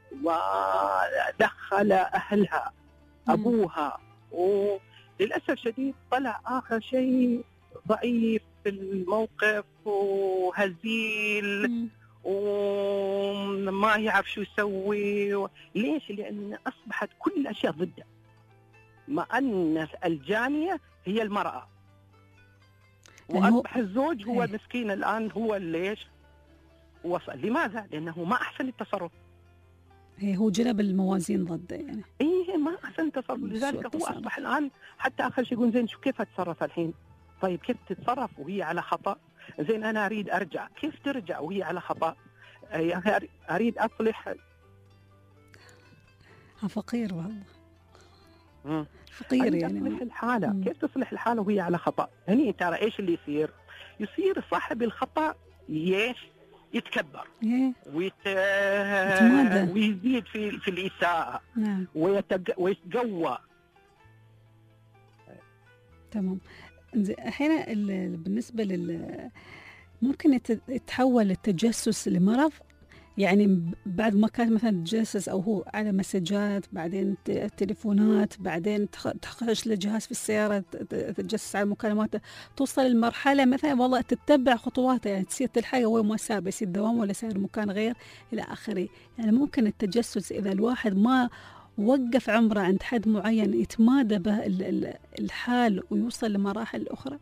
[SPEAKER 3] ودخل أهلها أبوها، وللأسف شديد طلع آخر شيء ضعيف في الموقف وهزيل وما يعرف شو يسوي. ليش؟ لأن أصبحت كل الأشياء ضده، مع أن الجانية هي المرأة، وأصبح الزوج هو مسكين الآن هو ليش وصل. لماذا؟ لأنه ما أحسن التصرف،
[SPEAKER 2] هي هو جلب الموازين ضده يعني.
[SPEAKER 3] إيه ما أحسن التصرف، لذلك هو أصبح الآن حتى آخر شيء يقول زين شو كيف أتصرف الحين؟ طيب كيف تتصرف وهي على خطأ؟ زين أنا أريد أرجع، كيف ترجع وهي على خطأ؟ أريد أصلح.
[SPEAKER 2] فقير والله.
[SPEAKER 3] مم.
[SPEAKER 2] فقير يعني.
[SPEAKER 3] تصلح الحالة، مم. كيف تصلح الحالة وهي على خطأ؟ هني ترى إيش اللي يصير؟ يصير صاحب الخطأ يش يتكبر ويت... ويزيد في في الإساءة،
[SPEAKER 2] نعم.
[SPEAKER 3] ويتج... ويتقوى.
[SPEAKER 2] تمام. أحيانا بالنسبة لل ممكن يتحول التجسس لمرض، يعني بعد ما كانت مثلا تجسس أو هو على مسجات، بعدين تليفونات، بعدين تخش لجهاز في السيارة تتجسس على مكالماته، توصل للمرحلة مثلا والله تتبع خطواته، يعني تصير تلحقه وين ما سار، يصير دوام ولا سير مكان غير إلى آخره. يعني ممكن التجسس إذا الواحد ما وقف عمره عند حد معين يتمادى به الحال ويوصل لمراحل أخرى.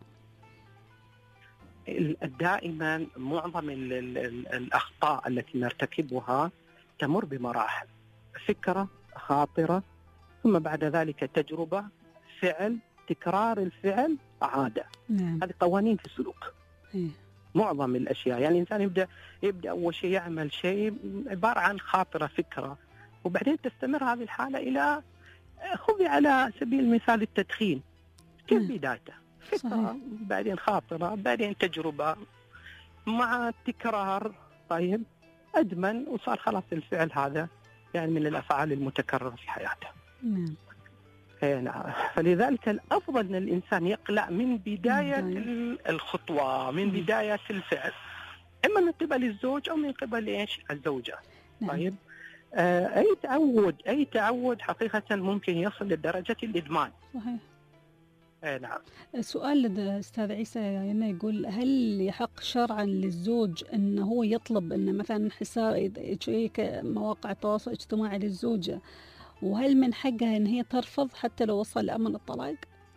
[SPEAKER 3] دائما معظم ال ال ال الأخطاء التي نرتكبها تمر بمراحل: فكرة، خاطرة، ثم بعد ذلك تجربة، فعل، تكرار الفعل، عادة.
[SPEAKER 2] نعم.
[SPEAKER 3] هذه قوانين في السلوك.
[SPEAKER 2] إيه.
[SPEAKER 3] معظم الأشياء يعني الإنسان يبدأ يبدأ أول شيء يعمل شيء عبارة عن خاطرة، فكرة، وبعدين تستمر هذه الحالة إلى خذي على سبيل المثال التدخين، كيف
[SPEAKER 2] نعم.
[SPEAKER 3] بدايته؟ فكرة، بعدين خاطرة، بعدين تجربة، مع التكرار طيب أدمن وصار خلاص الفعل هذا يعني من الأفعال المتكررة في حياته.
[SPEAKER 2] نعم.
[SPEAKER 3] نعم. فلذلك الأفضل أن الإنسان يقلع من بداية الخطوة، من بداية الفعل، إما من قبل الزوج أو من قبل إيش الزوجة.
[SPEAKER 2] نعم.
[SPEAKER 3] طيب آه أي تعود أي تعود حقيقة ممكن يصل لدرجة الإدمان.
[SPEAKER 2] صحيح.
[SPEAKER 3] اي نعم.
[SPEAKER 2] السؤال أستاذ عيسى يعني يقول هل يحق شرعا للزوج أنه هو يطلب أن مثلا حساب يشيك مواقع التواصل الاجتماعي للزوجة، وهل من حقها أن هي ترفض حتى لو وصل لأمر الطلاق؟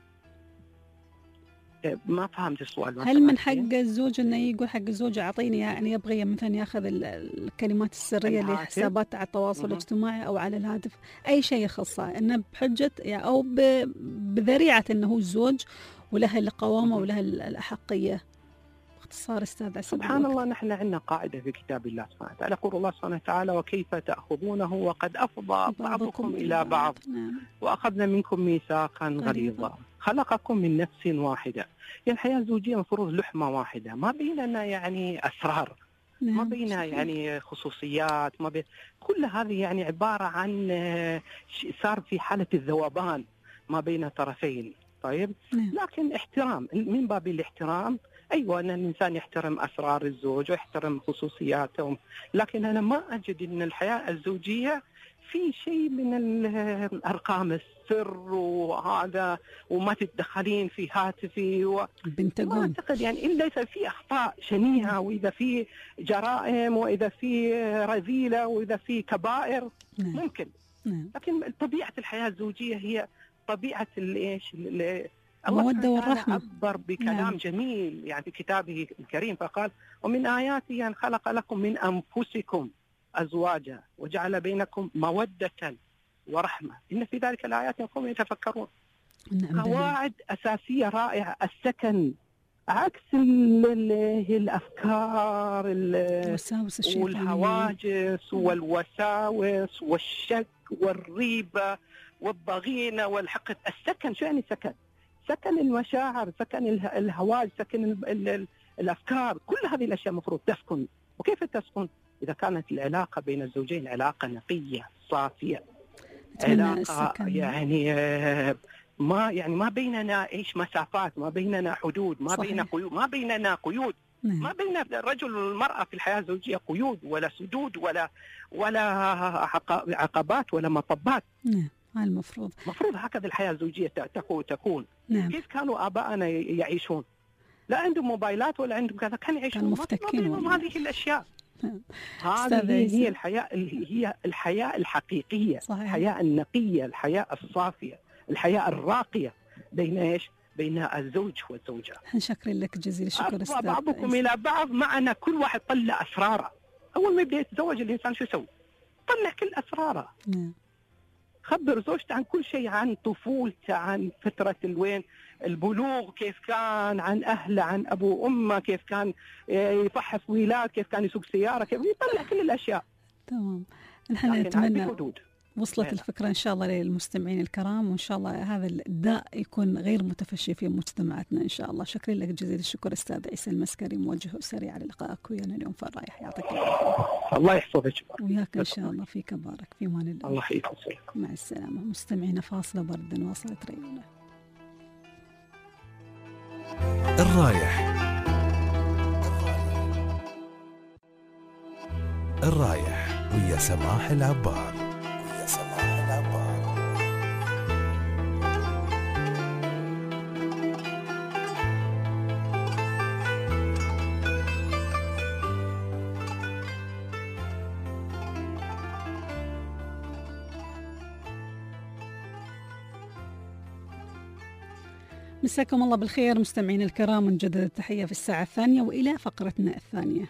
[SPEAKER 3] ما فهمت السؤال.
[SPEAKER 2] هل من حق الزوج أنه يقول حق الزوجة أعطيني، يعني يبغي مثلا يأخذ الكلمات السرية لحسابات على التواصل الاجتماعي أو على الهاتف، أي شيء يخصها، أنه بحجة يعني أو بذريعة أنه الزوج وله القوامة وله الأحقية؟ باختصار أستاذ عسى.
[SPEAKER 3] سبحان الله، نحن عندنا قاعدة في كتاب الله سبحانه وتعالى، يقول الله سبحانه وتعالى: وكيف تأخذونه وقد أفضى بعضكم إلى بعض وأخذنا منكم ميثاقا غليظا خلقكم من نفس واحدة. يعني الحياة الزوجية مفروض لحمة واحدة، ما بيننا يعني أسرار، ما بيننا يعني خصوصيات، ما بين كل هذه يعني عبارة عن صار في حالة الذوبان ما بين طرفين. طيب لكن احترام، من باب الاحترام، أيوة أن الإنسان يحترم أسرار الزوج ويحترم خصوصياتهم، لكن أنا ما أجد أن الحياة الزوجية في شيء من الأرقام السر وهذا وما تتدخلين في هاتفي و... ما أعتقد يعني إلا إذا في أخطاء شنيعة وإذا في جرائم وإذا في رذيلة وإذا في كبائر ممكن. لكن طبيعة الحياة الزوجية هي طبيعة الإيش
[SPEAKER 2] المودة والرحمة.
[SPEAKER 3] عبر بكلام نعم. جميل يعني في كتابه الكريم، فقال: ومن آياته أن خلق لكم من أنفسكم أزواجا وجعل بينكم مودة ورحمة إن في ذلك الآيات قوم يتفكرون.
[SPEAKER 2] نعم.
[SPEAKER 3] قواعد أساسية رائعة. السكن عكس ال- ال- الأفكار ال-
[SPEAKER 2] وساوس الشيطانية.
[SPEAKER 3] والهواجس والوساوس والشك والريبة والضغينة والحقد. السكن شو يعني سكن؟ سكن المشاعر، سكن اله- الهواجس، سكن ال- ال- ال- الأفكار. كل هذه الأشياء مفروض تسكن. وكيف تسكن؟ إذا كانت العلاقة بين الزوجين علاقة نقية صافية، علاقة
[SPEAKER 2] السكن.
[SPEAKER 3] يعني آه، ما يعني ما بيننا ايش مسافات، ما بيننا حدود، ما
[SPEAKER 2] صحيح.
[SPEAKER 3] بين قيود، ما بيننا قيود،
[SPEAKER 2] نعم.
[SPEAKER 3] ما بين الرجل والمرأة في الحياة الزوجية قيود ولا سدود ولا ولا عق- عقبات ولا مطبات.
[SPEAKER 2] نعم، هذا المفروض.
[SPEAKER 3] المفروض هكذا الحياة الزوجية تكون تكون
[SPEAKER 2] نعم.
[SPEAKER 3] كيف كانوا آبائنا يعيشون؟ لا عندهم موبايلات ولا عندهم كذا، كانوا يعيشون
[SPEAKER 2] كانوا
[SPEAKER 3] ما-
[SPEAKER 2] مفتكين
[SPEAKER 3] ما بينهم
[SPEAKER 2] والله.
[SPEAKER 3] هذه الأشياء.
[SPEAKER 2] أستاذ
[SPEAKER 3] هذه
[SPEAKER 2] عيسى.
[SPEAKER 3] هي الحياة، هي الحياة الحقيقية،
[SPEAKER 2] صحيح.
[SPEAKER 3] الحياة النقية، الحياة الصافية، الحياة الراقية بين ايش؟ بين الزوج والزوجة.
[SPEAKER 2] احنا شاكرين لك جزيل الشكر
[SPEAKER 3] أفضى
[SPEAKER 2] أستاذ
[SPEAKER 3] بعضكم
[SPEAKER 2] عيسى.
[SPEAKER 3] إلى بعض، معنا كل واحد طلع أسراره. أول ما يبدأ يتزوج الإنسان شو يسوي؟ طلع كل أسراره.
[SPEAKER 2] نعم.
[SPEAKER 3] خبر زوجته عن كل شيء، عن طفولته، عن فترة الوين البلوغ كيف كان، عن أهله، عن أبو وأمه كيف كان يفحص ويلاد، كيف كان يسوق سيارة، كيف يطلع كل الأشياء.
[SPEAKER 2] تمام. نحن
[SPEAKER 3] لكن
[SPEAKER 2] نتمنى
[SPEAKER 3] بحدود.
[SPEAKER 2] وصلت
[SPEAKER 3] نعم.
[SPEAKER 2] الفكرة إن شاء الله للمستمعين الكرام، وإن شاء الله هذا الداء يكون غير متفشي في مجتمعاتنا إن شاء الله. شكرا لك جزيل الشكر أستاذ عيسى المسكري، موجه أسري، على لقائك ويانا اليوم في الرايح. يعطيك العافية.
[SPEAKER 3] الله يحفظك
[SPEAKER 2] وياك إن شاء الله، فيك بارك، في أمان الله.
[SPEAKER 3] الله يحفظك.
[SPEAKER 2] مع السلامة. مستمعينا فاصلة برد واصلت ريونا.
[SPEAKER 1] الرايح. الرايح ويا سماح العبار. ويا سماح العبار.
[SPEAKER 2] مساكم الله بالخير مستمعين الكرام، نجدد التحية في الساعة الثانية وإلى فقرتنا الثانية.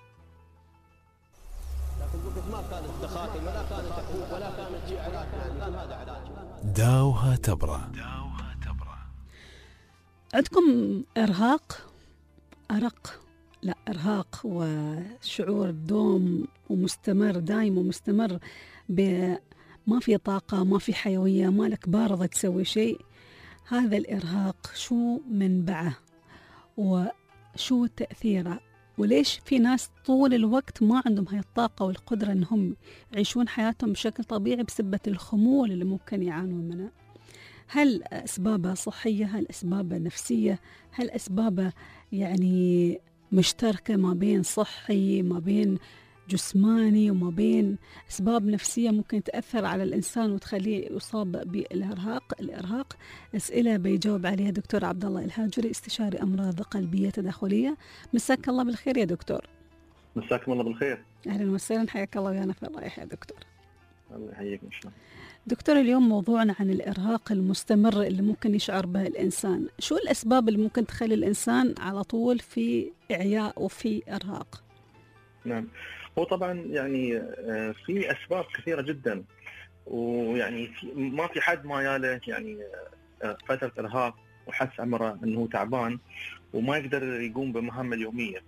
[SPEAKER 4] ما كانت تخاطب ولا كانت تحوب ولا كانت شيء علاج، كان هذا علاج.
[SPEAKER 1] داوها تبرة. داوها تبرة.
[SPEAKER 2] عندكم إرهاق، أرق، لا إرهاق وشعور دوم ومستمر، دايم ومستمر، بما في طاقة، ما في حيوية، مالك بارضة تسوي شيء. هذا الإرهاق شو منبعه وشو تأثيره؟ وليش في ناس طول الوقت ما عندهم هاي الطاقة والقدرة أنهم يعيشون حياتهم بشكل طبيعي بسبب الخمول اللي ممكن يعانون منها؟ هل أسبابها صحية؟ هل أسبابها نفسية؟ هل أسبابها يعني مشتركة ما بين صحي، ما بين جسماني، وما بين أسباب نفسية ممكن تأثر على الإنسان وتخليه يصاب بالإرهاق؟ الإرهاق أسئلة بيجاوب عليها دكتور عبد الله الهاجري، استشاري أمراض قلبية تداخلية. مساك الله بالخير يا دكتور.
[SPEAKER 5] مساكم الله بالخير.
[SPEAKER 2] أهلا وسهلا، حياك الله ويانا في الرايح يا دكتور.
[SPEAKER 5] الله يحييك إن شاء الله.
[SPEAKER 2] دكتور، اليوم موضوعنا عن الإرهاق المستمر اللي ممكن يشعر به الإنسان. شو الأسباب اللي ممكن تخلي الإنسان على طول في إعياء وفي إرهاق؟
[SPEAKER 5] نعم، هو طبعا يعني في أسباب كثيرة جدا، ويعني في ما في حد ما ياله يعني فترة إرهاق وحس عمره أنه تعبان وما يقدر يقوم بمهامه اليومية.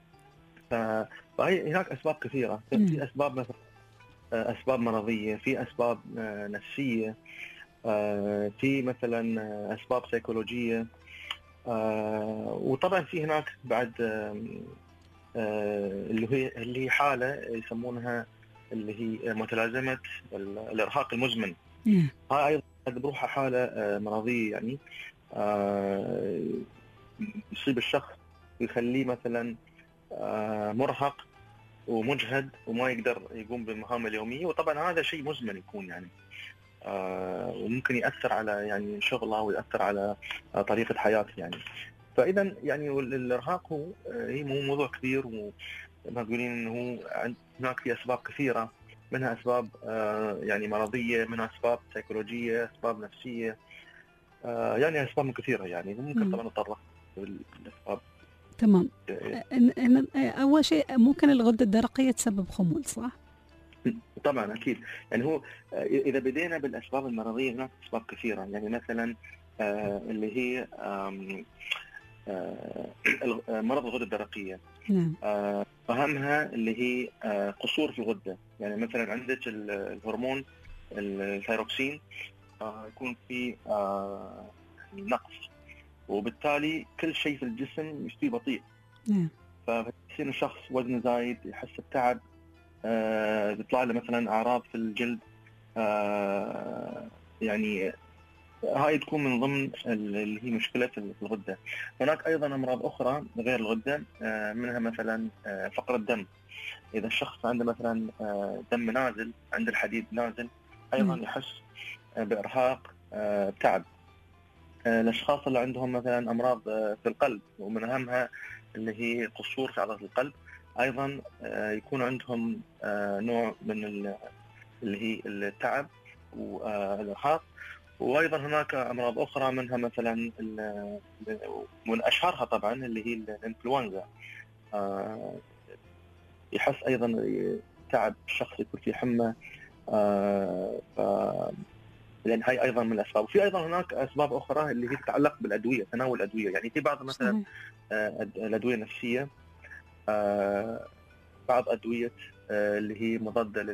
[SPEAKER 5] فهي هناك أسباب كثيرة، في أسباب مثلا أسباب مرضية، في أسباب نفسية، في مثلا أسباب سيكولوجية، وطبعا في هناك بعد اللي هي اللي هي حالة يسمونها اللي هي متلازمة الإرهاق المزمن. هاي أيضا بروحها حالة مرضية، يعني يصيب الشخص ويخليه مثلا مرهق ومجهد وما يقدر يقوم بالمهام اليومية، وطبعا هذا شيء مزمن يكون يعني وممكن يأثر على يعني شغله ويأثر على طريقة حياته يعني. فإذا يعني الإرهاق هو هي مو موضوع كبير، وما تقولين إنه هناك في أسباب كثيرة، منها أسباب يعني مرضية، منها أسباب سيكولوجية، أسباب نفسية، يعني أسباب كثيرة يعني ممكن طبعا نتطرق للأسباب.
[SPEAKER 2] تمام. أول شيء ممكن الغدة الدرقية تسبب خمول، صح؟
[SPEAKER 5] طبعا اكيد. يعني هو آه، اذا بدينا بالاسباب المرضيه هناك اسباب كثيره، يعني مثلا آه، اللي هي آم، آه، الغ- آه، مرض الغده الدرقيه.
[SPEAKER 2] نعم.
[SPEAKER 5] آه، اهمها اللي هي آه، قصور في الغده. يعني مثلا عندك ال- الهرمون الثيروكسين آه، يكون في آه، نقص، وبالتالي كل شيء في الجسم يشتي بطيء،
[SPEAKER 2] نعم.
[SPEAKER 5] فيصير الشخص وزنه زايد، يحس بتعب، آه، بيطلع له مثلا اعراض في الجلد. آه، يعني هاي تكون من ضمن اللي هي مشكله في الغده. هناك ايضا امراض اخرى غير الغده، آه، منها مثلا آه، فقر الدم. اذا الشخص عنده مثلا آه، دم نازل، عنده الحديد نازل، ايضا
[SPEAKER 2] نعم.
[SPEAKER 5] يحس آه، بارهاق، آه، بتعب. آه، الاشخاص اللي عندهم مثلا امراض آه، في القلب، ومن اهمها اللي هي قصور في عضله القلب، ايضا آه، يكون عندهم آه، نوع من ال- اللي هي التعب والارهاق. وايضا هناك امراض اخرى منها مثلا ال- من اشهرها طبعا اللي هي الانفلونزا. آه، يحس ايضا تعب، الشخص يكون في حمى. آه، ف- لان هاي ايضا من الاسباب. وفي ايضا هناك اسباب اخرى اللي هي تتعلق بالادويه، تناول الادويه. يعني في بعض مثلا
[SPEAKER 2] صحيح.
[SPEAKER 5] آه، الادويه النفسيه، آه، بعض ادويه آه، اللي هي مضاده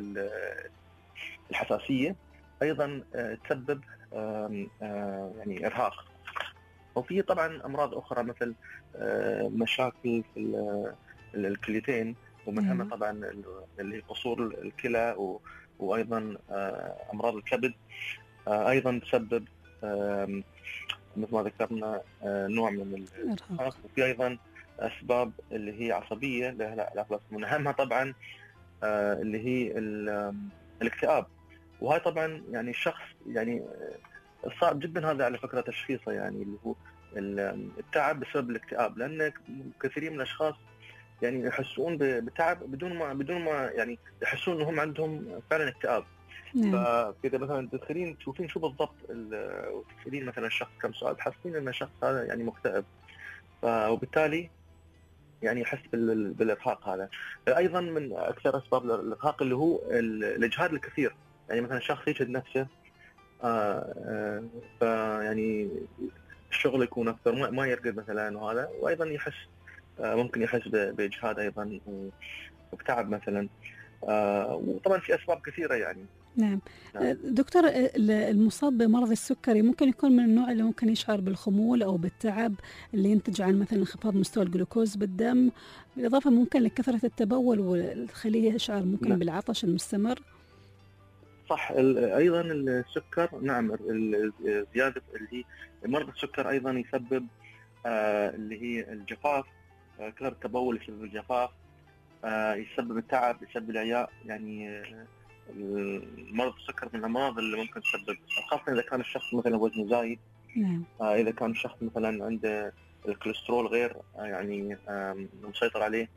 [SPEAKER 5] للحساسيه، ايضا آه، تسبب آم، آه، يعني ارهاق. وفي طبعا امراض اخرى مثل آه، مشاكل في ال- الكليتين، ومنها
[SPEAKER 2] نعم.
[SPEAKER 5] طبعا اللي هي قصور الكلى، و- وايضا آه، امراض الكبد آه، ايضا تسبب آم، مثل ما ذكرنا آه، نوع من
[SPEAKER 2] إرهاق.
[SPEAKER 5] الارهاق. وفي ايضا اسباب اللي هي عصبيه لها لا علاقه، من اهمها طبعا آه، اللي هي ال- آم، الاكتئاب. وهاي طبعا يعني الشخص يعني آه، صعب جدا هذا على فكره تشخيصه، يعني اللي هو ال- التعب بسبب الاكتئاب، لان كثيرين من الاشخاص يعني يحسون ب- بتعب بدون ما بدون ما يعني يحسون انهم عندهم فعلا اكتئاب.
[SPEAKER 2] نعم.
[SPEAKER 5] فاذا مثلا تدخلين تشوفين شو بالضبط ال- وتسالين مثلا الشخص كم سؤال، تحسين ان الشخص هذا يعني مكتئب، ف- وبالتالي يعني يحس بال- بالارهاق هذا. ايضا من اكثر اسباب الارهاق اللي هو ال- الاجهاد الكثير. يعني مثلا شخص يجهد نفسه، آه آه فيعني الشغل يكون اكثر، ما ما يرقد مثلا، وهذا وايضا يحس آه ممكن يحس ب- باجهاد ايضا وبتعب مثلا. آه وطبعا في اسباب كثيره يعني.
[SPEAKER 2] نعم.
[SPEAKER 5] نعم.
[SPEAKER 2] دكتور، ال- المصاب بمرض السكري ممكن يكون من النوع اللي ممكن يشعر بالخمول أو بالتعب اللي ينتج عن مثلا انخفاض مستوى الجلوكوز بالدم، بالإضافة ممكن لكثرة التبول وتخليه يشعر ممكن
[SPEAKER 5] نعم.
[SPEAKER 2] بالعطش المستمر.
[SPEAKER 5] صح. ال- ايضا السكر، نعم، ال- ال- زياده اللي هي مرض السكر ايضا يسبب آه اللي هي الجفاف. آه كثر التبول يسبب الجفاف، آه يسبب التعب، يسبب العياء. يعني آه مرض السكر من الامراض اللي ممكن تسبب، خاصه اذا كان الشخص مثلا وزنه زايد.
[SPEAKER 2] نعم.
[SPEAKER 5] آه اذا كان الشخص مثلا عنده الكوليسترول غير آه يعني آه مسيطر عليه،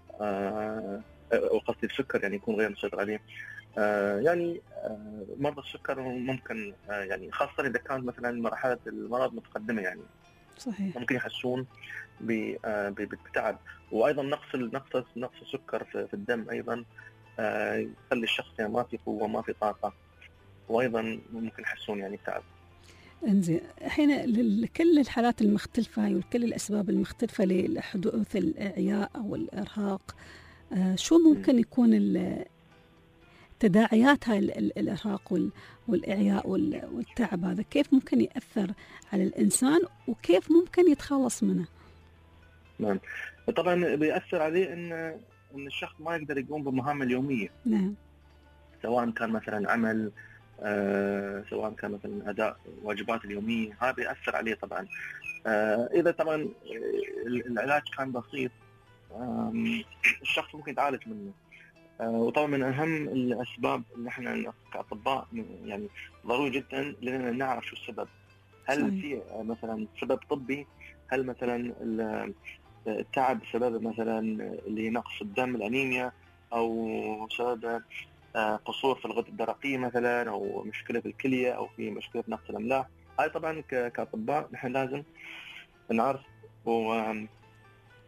[SPEAKER 5] آه وقصدي السكر يعني يكون غير مسيطر عليه. آه يعني آه مرضى السكر ممكن آه يعني خاصة إذا كانت مثلا مرحلة المرض متقدمة، يعني
[SPEAKER 2] صحيح.
[SPEAKER 5] ممكن يحسون ب- آه بتعب. وأيضا نقص نقص نقص السكر في في الدم أيضا آه يخلي الشخص يعني ما في قوة، ما في طاقة، وأيضا ممكن يحسون يعني بتعب.
[SPEAKER 2] انزين، الحين لكل الحالات المختلفة هاي ولكل الأسباب المختلفة لحدوث الإعياء أو الإرهاق، آه شو ممكن يكون ال- تداعيات هاي ال- ال- الإرهاق وال- والإعياء وال- والتعب هذا؟ كيف ممكن يأثر على الإنسان وكيف ممكن يتخلص منه؟
[SPEAKER 5] نعم. طبعا بيأثر عليه إن إن الشخص ما يقدر يقوم بمهامه اليومية،
[SPEAKER 2] نعم.
[SPEAKER 5] سواء كان مثلا عمل، آه، سواء كان مثلا اداء واجبات اليوميه. هذا بيأثر عليه طبعا. آه، اذا طبعا آه، العلاج كان بسيط، آم، الشخص ممكن يتعالج منه. آه، وطبعا من اهم الاسباب اللي احنا كاطباء يعني ضروري جدا لنا نعرف شو السبب. هل
[SPEAKER 2] صحيح.
[SPEAKER 5] في آه، مثلا سبب طبي؟ هل مثلا ال- التعب بسبب مثلا اللي هي نقص الدم، الانيميا، او سبب آه، قصور في الغدة الدرقية مثلا، أو مشكلة في الكلية، أو في مشكلة في نقص الأملاح؟ هاي طبعا ك- كأطباء نحن لازم نعرف و-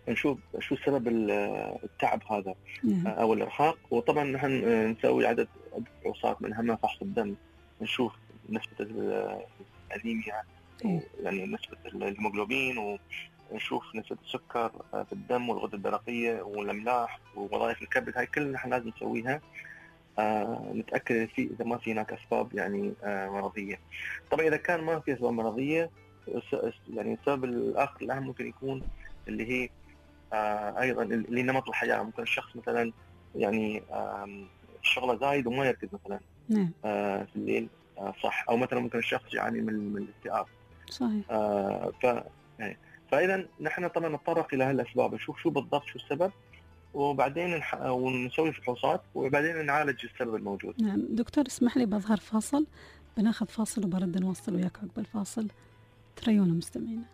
[SPEAKER 5] نشوف شو سبب التعب هذا
[SPEAKER 2] نعم.
[SPEAKER 5] او الارهاق. وطبعا نحن نسوي عدد فحوصات من اهمها فحص الدم، نشوف نسبه الانيميا يعني نسبه الهيموغلوبين، ونشوف نسبه السكر في الدم والغده الدرقيه والاملاح ووظائف الكبد. هاي كلها نحن لازم نسويها آه نتاكد في اذا ما في هناك اسباب يعني آه مرضيه. طبعا اذا كان ما في اسباب مرضيه يعني السبب الاخر الاهم ممكن يكون اللي هي آه ايضا اللي نمط الحياه. ممكن الشخص مثلا يعني شغله زايد وما يركز مثلا
[SPEAKER 2] نعم.
[SPEAKER 5] آه في الليل آه صح، او مثلا ممكن الشخص يعاني من من الاكتئاب.
[SPEAKER 2] صحيح.
[SPEAKER 5] آه ف يعني فاذا نحن طبعا نتطرق الى هالاسباب، نشوف شو بالضبط شو السبب، وبعدين نح... ونسوي فحوصات، وبعدين نعالج السبب الموجود.
[SPEAKER 2] نعم دكتور، اسمح لي بظهر فاصل، بناخذ فاصل وبرد نوصل وياك عقب الفاصل. تريونا مستمعينا.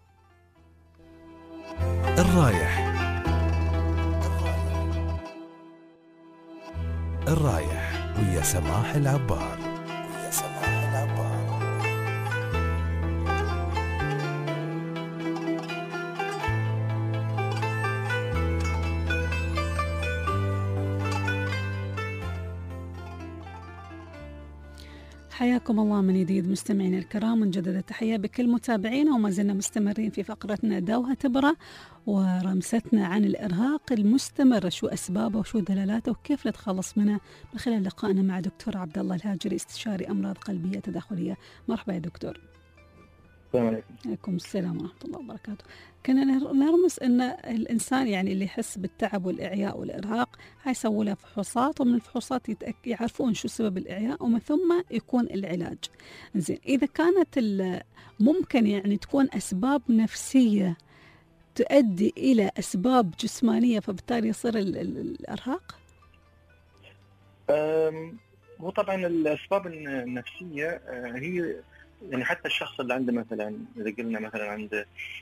[SPEAKER 1] الرايح الرايح ويا سماح العبار ويا سماح العبار.
[SPEAKER 2] حياكم الله من جديد مستمعينا الكرام، ونجدد التحية بكل متابعينا، وما زلنا مستمرين في فقرتنا دوها تبرة ورمستنا عن الإرهاق المستمر، شو أسبابه وشو دلالاته وكيف نتخلص منه، من خلال لقائنا مع دكتور عبد الله الهاجري، استشاري أمراض قلبية تداخلية. مرحبا يا دكتور.
[SPEAKER 5] السلام عليكم.
[SPEAKER 2] عليكم السلام ورحمة الله وبركاته. كنا نرمز أن الإنسان يعني اللي يحس بالتعب والإعياء والإرهاق هاي يسووا له فحوصات، ومن الفحوصات يتأك... يعرفون شو سبب الإعياء، ومن ثم يكون العلاج. زين، إذا كانت ممكن يعني تكون أسباب نفسية تؤدي إلى أسباب جسمانية، فبالتالي يصير ال... ال... الإرهاق؟
[SPEAKER 5] هو طبعا الأسباب النفسية هي يعني حتى الشخص اللي عنده مثلا إذا قلنا مثلا عنده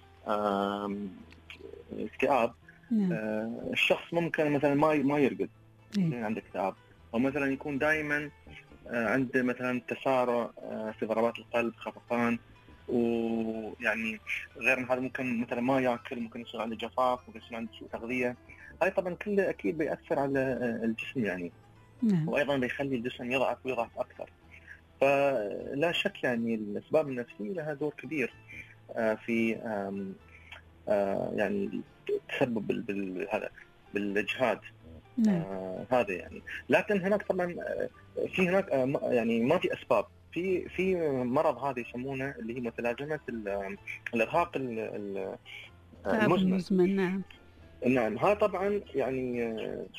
[SPEAKER 5] اكتئاب،
[SPEAKER 2] نعم.
[SPEAKER 5] الشخص ممكن مثلا ما ما يرقد عنده اكتئاب، أو مثلا يكون دائما عنده مثلا تسارع في ضربات القلب، خفقان، ويعني غير من هذا ممكن مثلا ما ياكل، ممكن يصير عنده جفاف، ممكن يصير عنده سوء تغذية. هاي طبعا كله أكيد بيأثر على الجسم يعني،
[SPEAKER 2] نعم.
[SPEAKER 5] وأيضا بيخلي الجسم يضعف ويضعف أكثر. فلا شك يعني الأسباب النفسية لها دور كبير في يعني تسبب بالهذا بالإجهاد.
[SPEAKER 2] نعم.
[SPEAKER 5] هذا يعني، لكن هناك طبعا في هناك يعني ما في أسباب، في في مرض هذا يسمونه اللي هي متلازمة الإرهاق المزمن.
[SPEAKER 2] نعم.
[SPEAKER 5] نعم، هذا طبعا يعني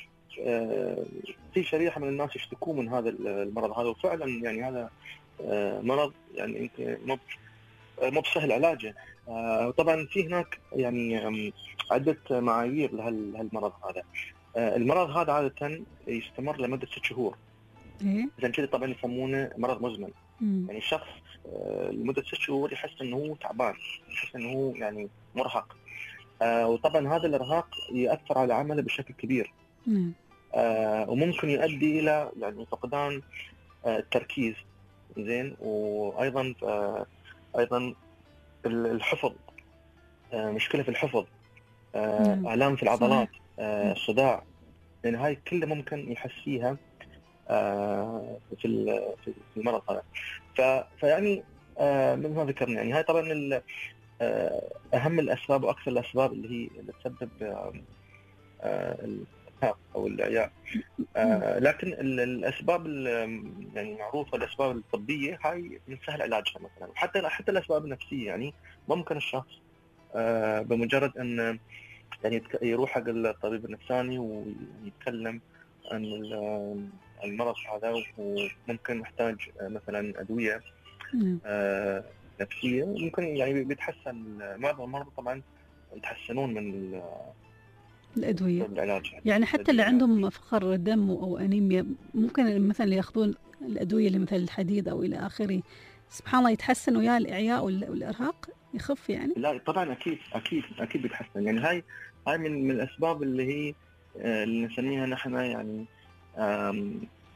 [SPEAKER 5] في شريحة من الناس يشتكوا من هذا المرض هذا، وفعلا يعني هذا مرض يعني يمكن مو مو بسهل علاجه. طبعا في هناك يعني عدة معايير لهالمرض هذا. المرض هذا عادة يستمر لمدة ست شهور. عشان كذا طبعا يسمونه مرض مزمن.
[SPEAKER 2] مم.
[SPEAKER 5] يعني الشخص لمدة ست شهور يحس انه هو تعبان، يحس انه هو يعني مرهق، وطبعا هذا الارهاق يأثر على عمله بشكل كبير.
[SPEAKER 2] مم.
[SPEAKER 5] آه وممكن يؤدي الى يعني فقدان آه التركيز، زين، وايضا آه ايضا الحفظ، آه مشكله في الحفظ، آه الام في العضلات، آه صداع، يعني هاي كلها ممكن يحس فيها آه في في المرض هذا. فيعني آه مثل ما ذكرنا يعني هاي طبعا آه اهم الاسباب واكثر الاسباب اللي هي اللي تسبب آه آه او الاعياء. آه لكن الاسباب يعني معروفه، الاسباب الطبيه هاي من سهل علاجها مثلا، وحتى حتى الاسباب النفسيه يعني ممكن الشخص آه بمجرد ان يعني يروح حق الطبيب النفساني ويتكلم عن المرض هذا، وممكن محتاج مثلا ادويه آه نفسيه، ممكن يعني بيتحسن. معظم المرضى طبعا يتحسنون من
[SPEAKER 2] الأدوية
[SPEAKER 5] بالعلاج.
[SPEAKER 2] يعني حتى اللي عندهم فقر دم أو أنيميا ممكن مثلا يأخذون الأدوية اللي مثل الحديد أو إلى آخره، سبحان الله يتحسن ويا الإعياء والإرهاق يخف يعني.
[SPEAKER 5] لا طبعا أكيد أكيد أكيد بيتحسن. يعني هاي هاي من من الأسباب اللي هي اللي نسميها نحن يعني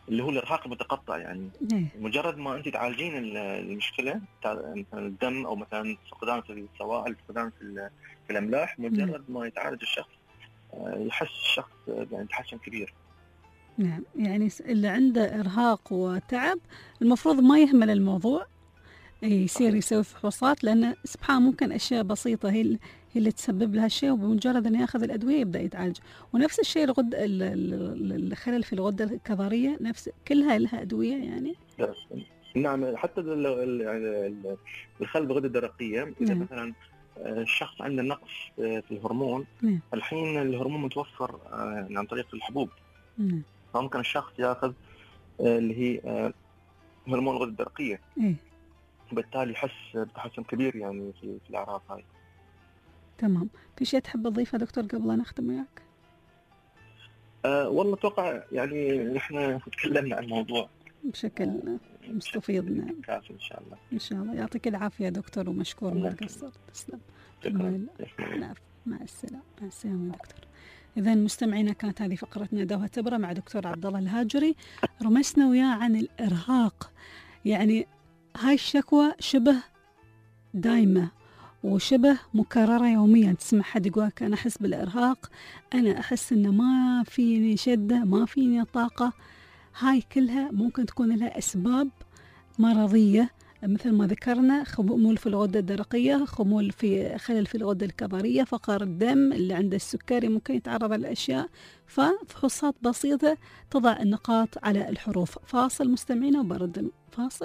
[SPEAKER 5] اللي هو الإرهاق المتقطع. يعني
[SPEAKER 2] إيه.
[SPEAKER 5] مجرد ما أنت تعالجين المشكلة مثلا الدم أو مثلا فقدان في السوائل، فقدان في في الأملاح، مجرد ما يتعالج الشخص يحس الشخص يعني تحسن كبير.
[SPEAKER 2] نعم، يعني اللي عنده إرهاق وتعب المفروض ما يهمل الموضوع، يصير يسوي فحوصات، لأن سبحان ممكن أشياء بسيطة هي هي اللي تسبب لها الشيء، وبمجرد أن يأخذ الأدوية يبدأ يتعالج. ونفس الشيء الغدة الخلل في الغدة الكظرية، نفس كلها لها أدوية يعني.
[SPEAKER 5] نعم، حتى الخلل بالغدة الدرقية إذا نعم. مثلا الشخص عنده نقص في الهرمون، نعم. الحين الهرمون متوفر عن طريق الحبوب، نعم. فممكن الشخص يأخذ اللي هي هرمون الغدة الدرقية، نعم. وبالتالي يحس بتحسن كبير يعني في, في الأعراض هاي.
[SPEAKER 2] تمام. في شيء تحب تضيفه دكتور قبل أن أختم وياك؟
[SPEAKER 5] أه والله أتوقع يعني نحن تكلمنا عن الموضوع
[SPEAKER 2] بشكل أه مستفيض. نعم.
[SPEAKER 5] كافي إن شاء الله.
[SPEAKER 2] إن شاء الله. يعطيك العافية دكتور، ومشكور ما قصرت. تسلم. شكرا. مع السلامة. مع السلامة دكتور. إذا مستمعينا، كانت هذه فقرتنا دوها تبرة مع دكتور عبد الله الهاجري، رمسنا وياه عن الإرهاق. يعني هاي الشكوى شبه دايمة وشبه مكررة يوميا. تسمع حد يقول أنا أحس بالإرهاق، أنا أحس إنه ما فيني شدة، ما فيني طاقة. هاي كلها ممكن تكون لها أسباب مرضية، مثل ما ذكرنا: خمول في الغدة الدرقية، خمول في خلل في الغدة الكظرية، فقر الدم، اللي عنده السكري ممكن يتعرض للأشياء. ففحوصات بسيطة تضع النقاط على الحروف. فاصل مستمعينا وبرد فاصل.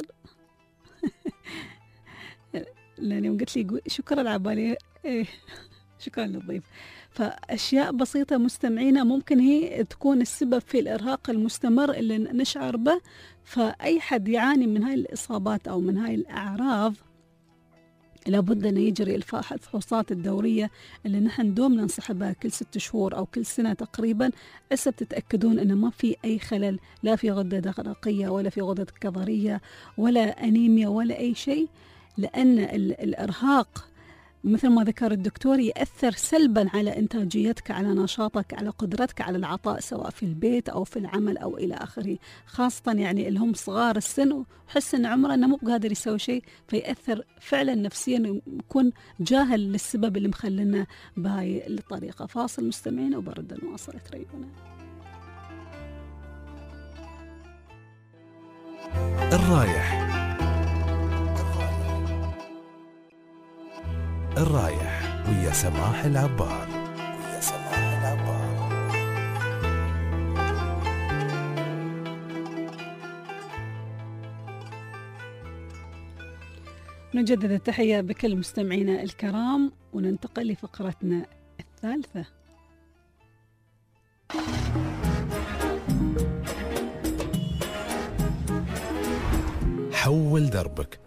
[SPEAKER 2] لأن يوم قلت لي شكرا عبالي إيه شكرا للضيف. فأشياء بسيطة مستمعينا ممكن هي تكون السبب في الإرهاق المستمر اللي نشعر به. فأي حد يعاني من هاي الإصابات أو من هاي الأعراض لابد أن يجري الفحوصات الدورية اللي نحن دوم ننصحبها كل ست شهور أو كل سنة تقريبا، حسب تتأكدون أن ما في أي خلل، لا في غدة درقية ولا في غدة كظرية ولا أنيميا ولا أي شيء. لأن الإرهاق مثل ما ذكر الدكتور يأثر سلبا على إنتاجيتك، على نشاطك، على قدرتك على العطاء، سواء في البيت أو في العمل أو إلى آخره. خاصة يعني اللي هم صغار السن وحس أن عمره أنه مو بقادر يسوي شيء، فيأثر فعلا نفسيا، يكون جاهل للسبب اللي مخلنا بهاي الطريقة. فاصل مستمعين وبرد نواصل. تريبونا
[SPEAKER 1] الرايح. الرايح ويا سماح العبار. ويا سماح العبار.
[SPEAKER 2] نجدد التحية بكل مستمعينا الكرام، وننتقل لفقرتنا الثالثة.
[SPEAKER 1] حول دربك.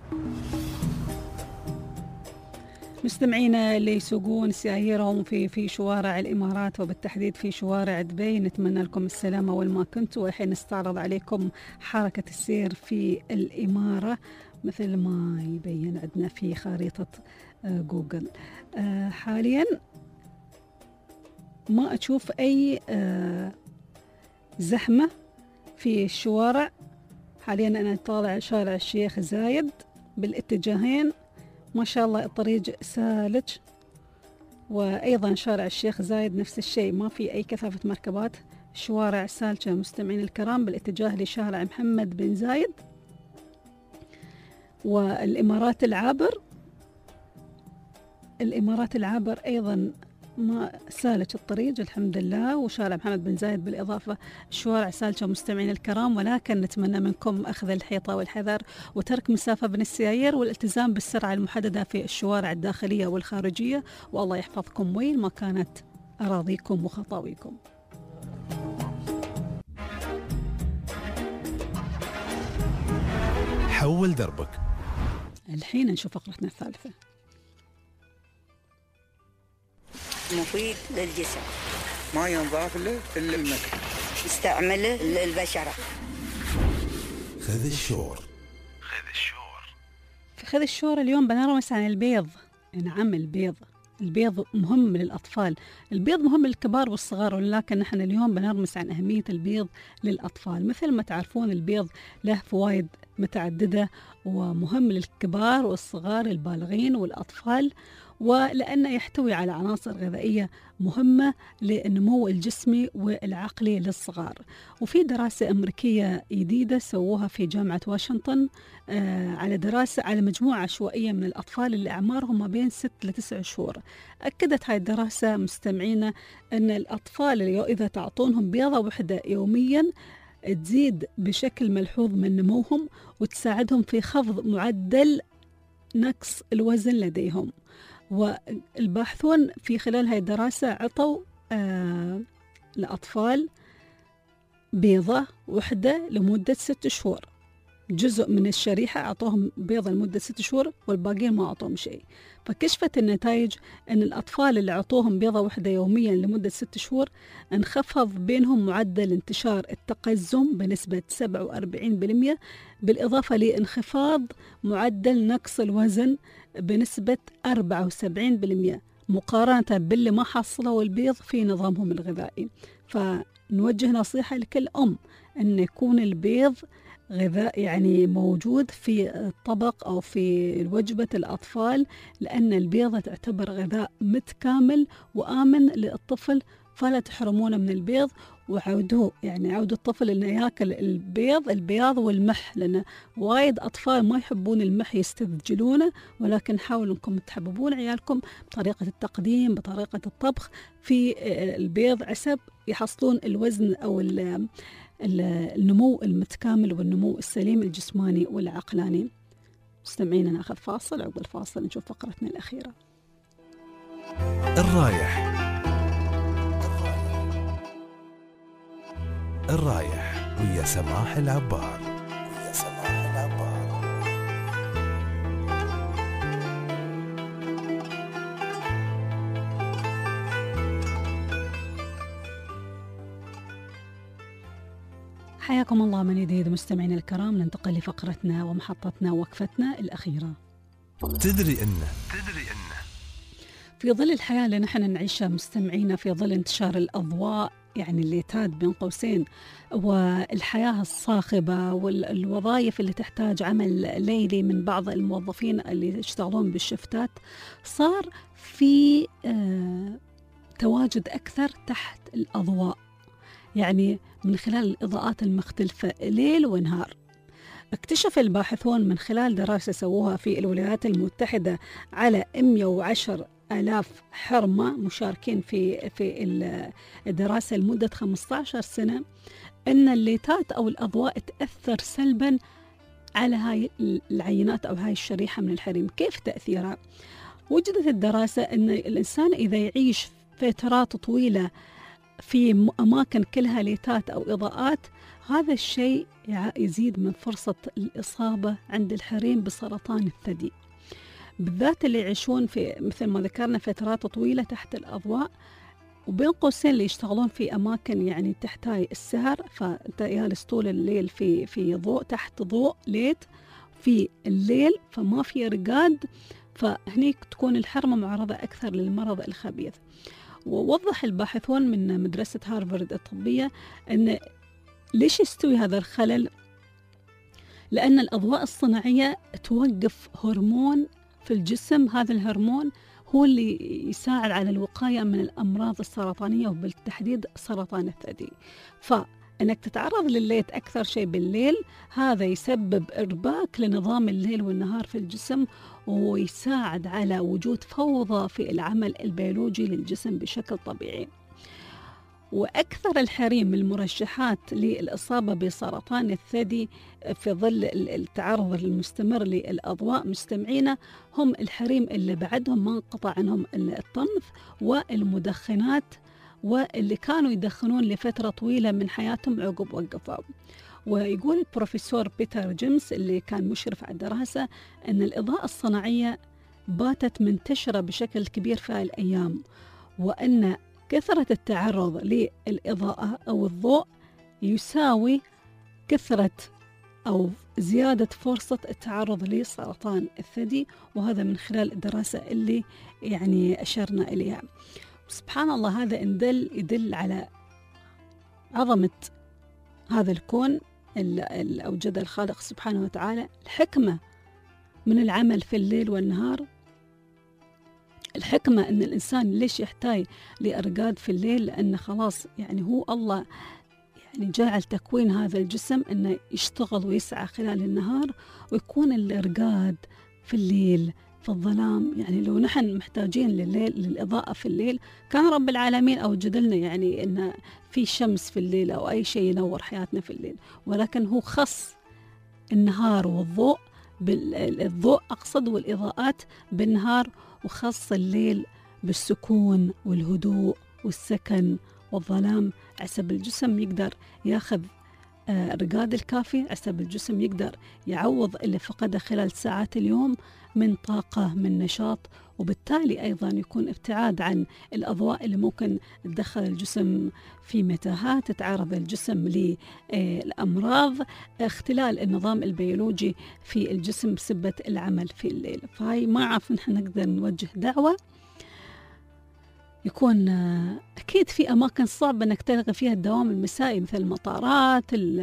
[SPEAKER 2] مستمعينا اللي يسوقون سيارهم في في شوارع الإمارات وبالتحديد في شوارع دبي، نتمنى لكم السلامة والما كنتوا. والحين نستعرض عليكم حركة السير في الإمارة مثل ما يبين عندنا في خريطة جوجل. حاليا ما أشوف أي زحمة في الشوارع. حاليا أنا طالع شارع الشيخ زايد بالاتجاهين، ما شاء الله الطريق سالج، وأيضا شارع الشيخ زايد نفس الشيء، ما في أي كثافة مركبات. شوارع سالجة مستمعين الكرام بالاتجاه لشارع محمد بن زايد. والإمارات العابر، الإمارات العابر أيضا ما سالج الطريق الحمد لله، وشارع محمد بن زايد بالإضافة شوارع سالجة مستمعين الكرام. ولكن نتمنى منكم أخذ الحيطة والحذر وترك مسافة بين السيايير والالتزام بالسرعة المحددة في الشوارع الداخلية والخارجية، والله يحفظكم وين ما كانت أراضيكم وخطاويكم.
[SPEAKER 1] حول دربك.
[SPEAKER 2] الحين نشوف فقرتنا الثالثة.
[SPEAKER 6] مفيد للجسم،
[SPEAKER 7] ما ينضاف له إلا المكر،
[SPEAKER 6] استعمله للبشرة.
[SPEAKER 1] خذ الشور.
[SPEAKER 2] خذ الشور. في خذ الشور اليوم بنرمس عن البيض. نعم البيض. البيض مهم للأطفال، البيض مهم للكبار والصغار، ولكن نحن اليوم بنرمس عن أهمية البيض للأطفال. مثل ما تعرفون البيض له فوائد متعددة ومهم للكبار والصغار البالغين والأطفال، ولأنه يحتوي على عناصر غذائية مهمة للنمو الجسمي والعقلي للصغار. وفي دراسة أمريكية جديدة سووها في جامعة واشنطن آه على دراسة على مجموعة عشوائية من الأطفال اللي أعمارهم ما بين ست لتسع شهور. أكدت هاي الدراسة مستمعينا أن الأطفال اللي إذا تعطونهم بيضة واحدة يوميا تزيد بشكل ملحوظ من نموهم وتساعدهم في خفض معدل نقص الوزن لديهم. والباحثون في خلال هاي الدراسة عطوا آه الأطفال بيضة واحدة لمدة ست شهور، جزء من الشريحة أعطوهم بيضة لمدة ست شهور والباقيين ما أعطوهم شيء. فكشفت النتائج أن الأطفال اللي أعطوهم بيضة واحدة يوميا لمدة ست شهور انخفض بينهم معدل انتشار التقزم بنسبة سبعة وأربعين بالمئة، بالإضافة لانخفاض معدل نقص الوزن بنسبة أربعة وسبعين بالمئة مقارنة باللي ما حصلوا البيض في نظامهم الغذائي. فنوجه نصيحة لكل أم أن يكون البيض غذاء يعني موجود في الطبق أو في وجبة الأطفال، لأن البيضة تعتبر غذاء متكامل وآمن للطفل، فلا تحرمونه من البيض وعودوه يعني عودوا الطفل إنه يأكل البيض البياض والمح، لأن وايد أطفال ما يحبون المح يستذجلونه، ولكن حاولوا أنكم تحببون عيالكم بطريقة التقديم بطريقة الطبخ في البيض عسب يحصلون الوزن أو النمو المتكامل والنمو السليم الجسماني والعقلاني. مستمعينا ناخذ فاصل، عقب الفاصل نشوف فقرتنا الأخيرة.
[SPEAKER 1] الرايح الرايح ويا سماح العبار ويا سماح العبار.
[SPEAKER 2] حياكم الله من جديد مستمعينا الكرام، ننتقل لفقرتنا ومحطتنا ووقفتنا الأخيرة.
[SPEAKER 1] تدري إنه تدري إنه
[SPEAKER 2] في ظل الحياة اللي نحن نعيشها مستمعينا، في ظل انتشار الأضواء يعني الليتات بين قوسين والحياة الصاخبة والوظائف اللي تحتاج عمل ليلي من بعض الموظفين اللي يشتغلون بالشفتات، صار في آه تواجد أكثر تحت الأضواء، يعني من خلال الإضاءات المختلفة ليل ونهار. اكتشف الباحثون من خلال دراسة سووها في الولايات المتحدة على مئة وعشرة آلاف حرمة مشاركين في في الدراسة لمدة خمسة عشر سنة، أن الليتات أو الأضواء تأثر سلبا على هاي العينات أو هاي الشريحة من الحريم. كيف تأثيرها؟ وجدت الدراسة أن الإنسان إذا يعيش فترات طويلة في أماكن كلها ليتات أو إضاءات، هذا الشيء يزيد من فرصة الإصابة عند الحريم بسرطان الثدي، بالذات اللي يعيشون في مثل ما ذكرنا فترات طويلة تحت الأضواء، وبين قوسين اللي يشتغلون في أماكن يعني تحتاج السهر، فأنت جالس طول الليل في في ضوء تحت ضوء ليت في الليل، فما في رقاد، فهنيك تكون الحرمة معرضة أكثر للمرض الخبيث. ووضح الباحثون من مدرسة هارفارد الطبية أن ليش يستوي هذا الخلل؟ لأن الأضواء الصناعية توقف هرمون في الجسم، هذا الهرمون هو اللي يساعد على الوقاية من الأمراض السرطانية وبالتحديد سرطان الثدي. فإنك تتعرض للليت أكثر شيء بالليل، هذا يسبب إرباك لنظام الليل والنهار في الجسم، ويساعد على وجود فوضى في العمل البيولوجي للجسم بشكل طبيعي. وأكثر الحريم المرشحات للإصابة بسرطان الثدي في ظل التعرض المستمر للأضواء مستمعين هم الحريم اللي بعدهم ما انقطع عنهم الطمث والمدخنات، واللي كانوا يدخنون لفترة طويلة من حياتهم عقب وقفوا. ويقول البروفيسور بيتر جيمس اللي كان مشرف على الدراسة أن الإضاءة الصناعية باتت منتشرة بشكل كبير في هذه الأيام، وأن كثرة التعرض للإضاءة أو الضوء يساوي كثرة أو زيادة فرصة التعرض لسرطان الثدي، وهذا من خلال الدراسة اللي يعني أشرنا إليها. سبحان الله، هذا إن دل يدل على عظمة هذا الكون اللي أوجد الخالق سبحانه وتعالى، الحكمة من العمل في الليل والنهار، الحكمة أن الإنسان ليش يحتاج لإرقاد في الليل، لأن خلاص يعني هو الله يعني جعل تكوين هذا الجسم أنه يشتغل ويسعى خلال النهار، ويكون الإرقاد في الليل في الظلام. يعني لو نحن محتاجين لليل للإضاءة في الليل، كان رب العالمين أوجد لنا يعني أن في شمس في الليل أو أي شيء ينور حياتنا في الليل، ولكن هو خص النهار والضوء بالضوء أقصد والإضاءات بالنهار، وخص الليل بالسكون والهدوء والسكن والظلام، عسب الجسم يقدر ياخذ الرقاد الكافي، عسب الجسم يقدر يعوض اللي فقده خلال ساعات اليوم من طاقة من نشاط، وبالتالي أيضا يكون ابتعاد عن الأضواء اللي ممكن تدخل الجسم في متاهات، تتعرض الجسم للأمراض، اختلال النظام البيولوجي في الجسم بسبب العمل في الليل. فهي ما عارف نحن نقدر نوجه دعوة. يكون أكيد في أماكن صعبة أنك تلغي فيها الدوام المسائي، مثل المطارات،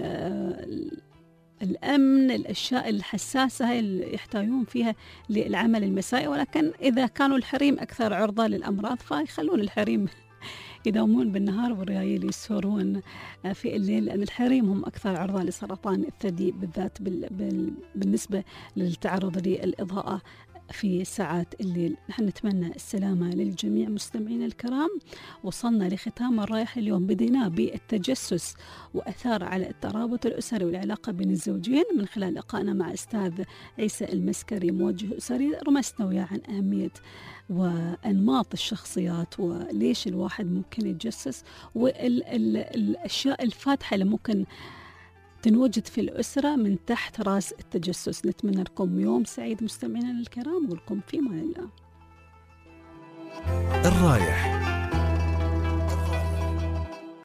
[SPEAKER 2] الأمن، الأشياء الحساسة هاي اللي يحتاجون فيها للعمل المسائي، ولكن إذا كانوا الحريم أكثر عرضة للأمراض فيخلون الحريم يداومون بالنهار والرجال يسهرون في الليل، لأن الحريم هم أكثر عرضة لسرطان الثدي بالذات بالنسبة للتعرض للإضاءة في ساعات الليل. نحن نتمنى السلامة للجميع مستمعينا الكرام. وصلنا لختام الرايح اليوم، بدينا بالتجسس وأثار على الترابط الأسري والعلاقة بين الزوجين من خلال لقائنا مع أستاذ عيسى المسكري موجه أسري. رمسنا وياه عن أهمية وأنماط الشخصيات وليش الواحد ممكن يتجسس، والأشياء الفاتحة اللي ممكن تنوجد في الأسرة من تحت رأس التجسس. نتمنى لكم يوم سعيد مستمعينا الكرام، ولكم في أمان الله.
[SPEAKER 1] الرايح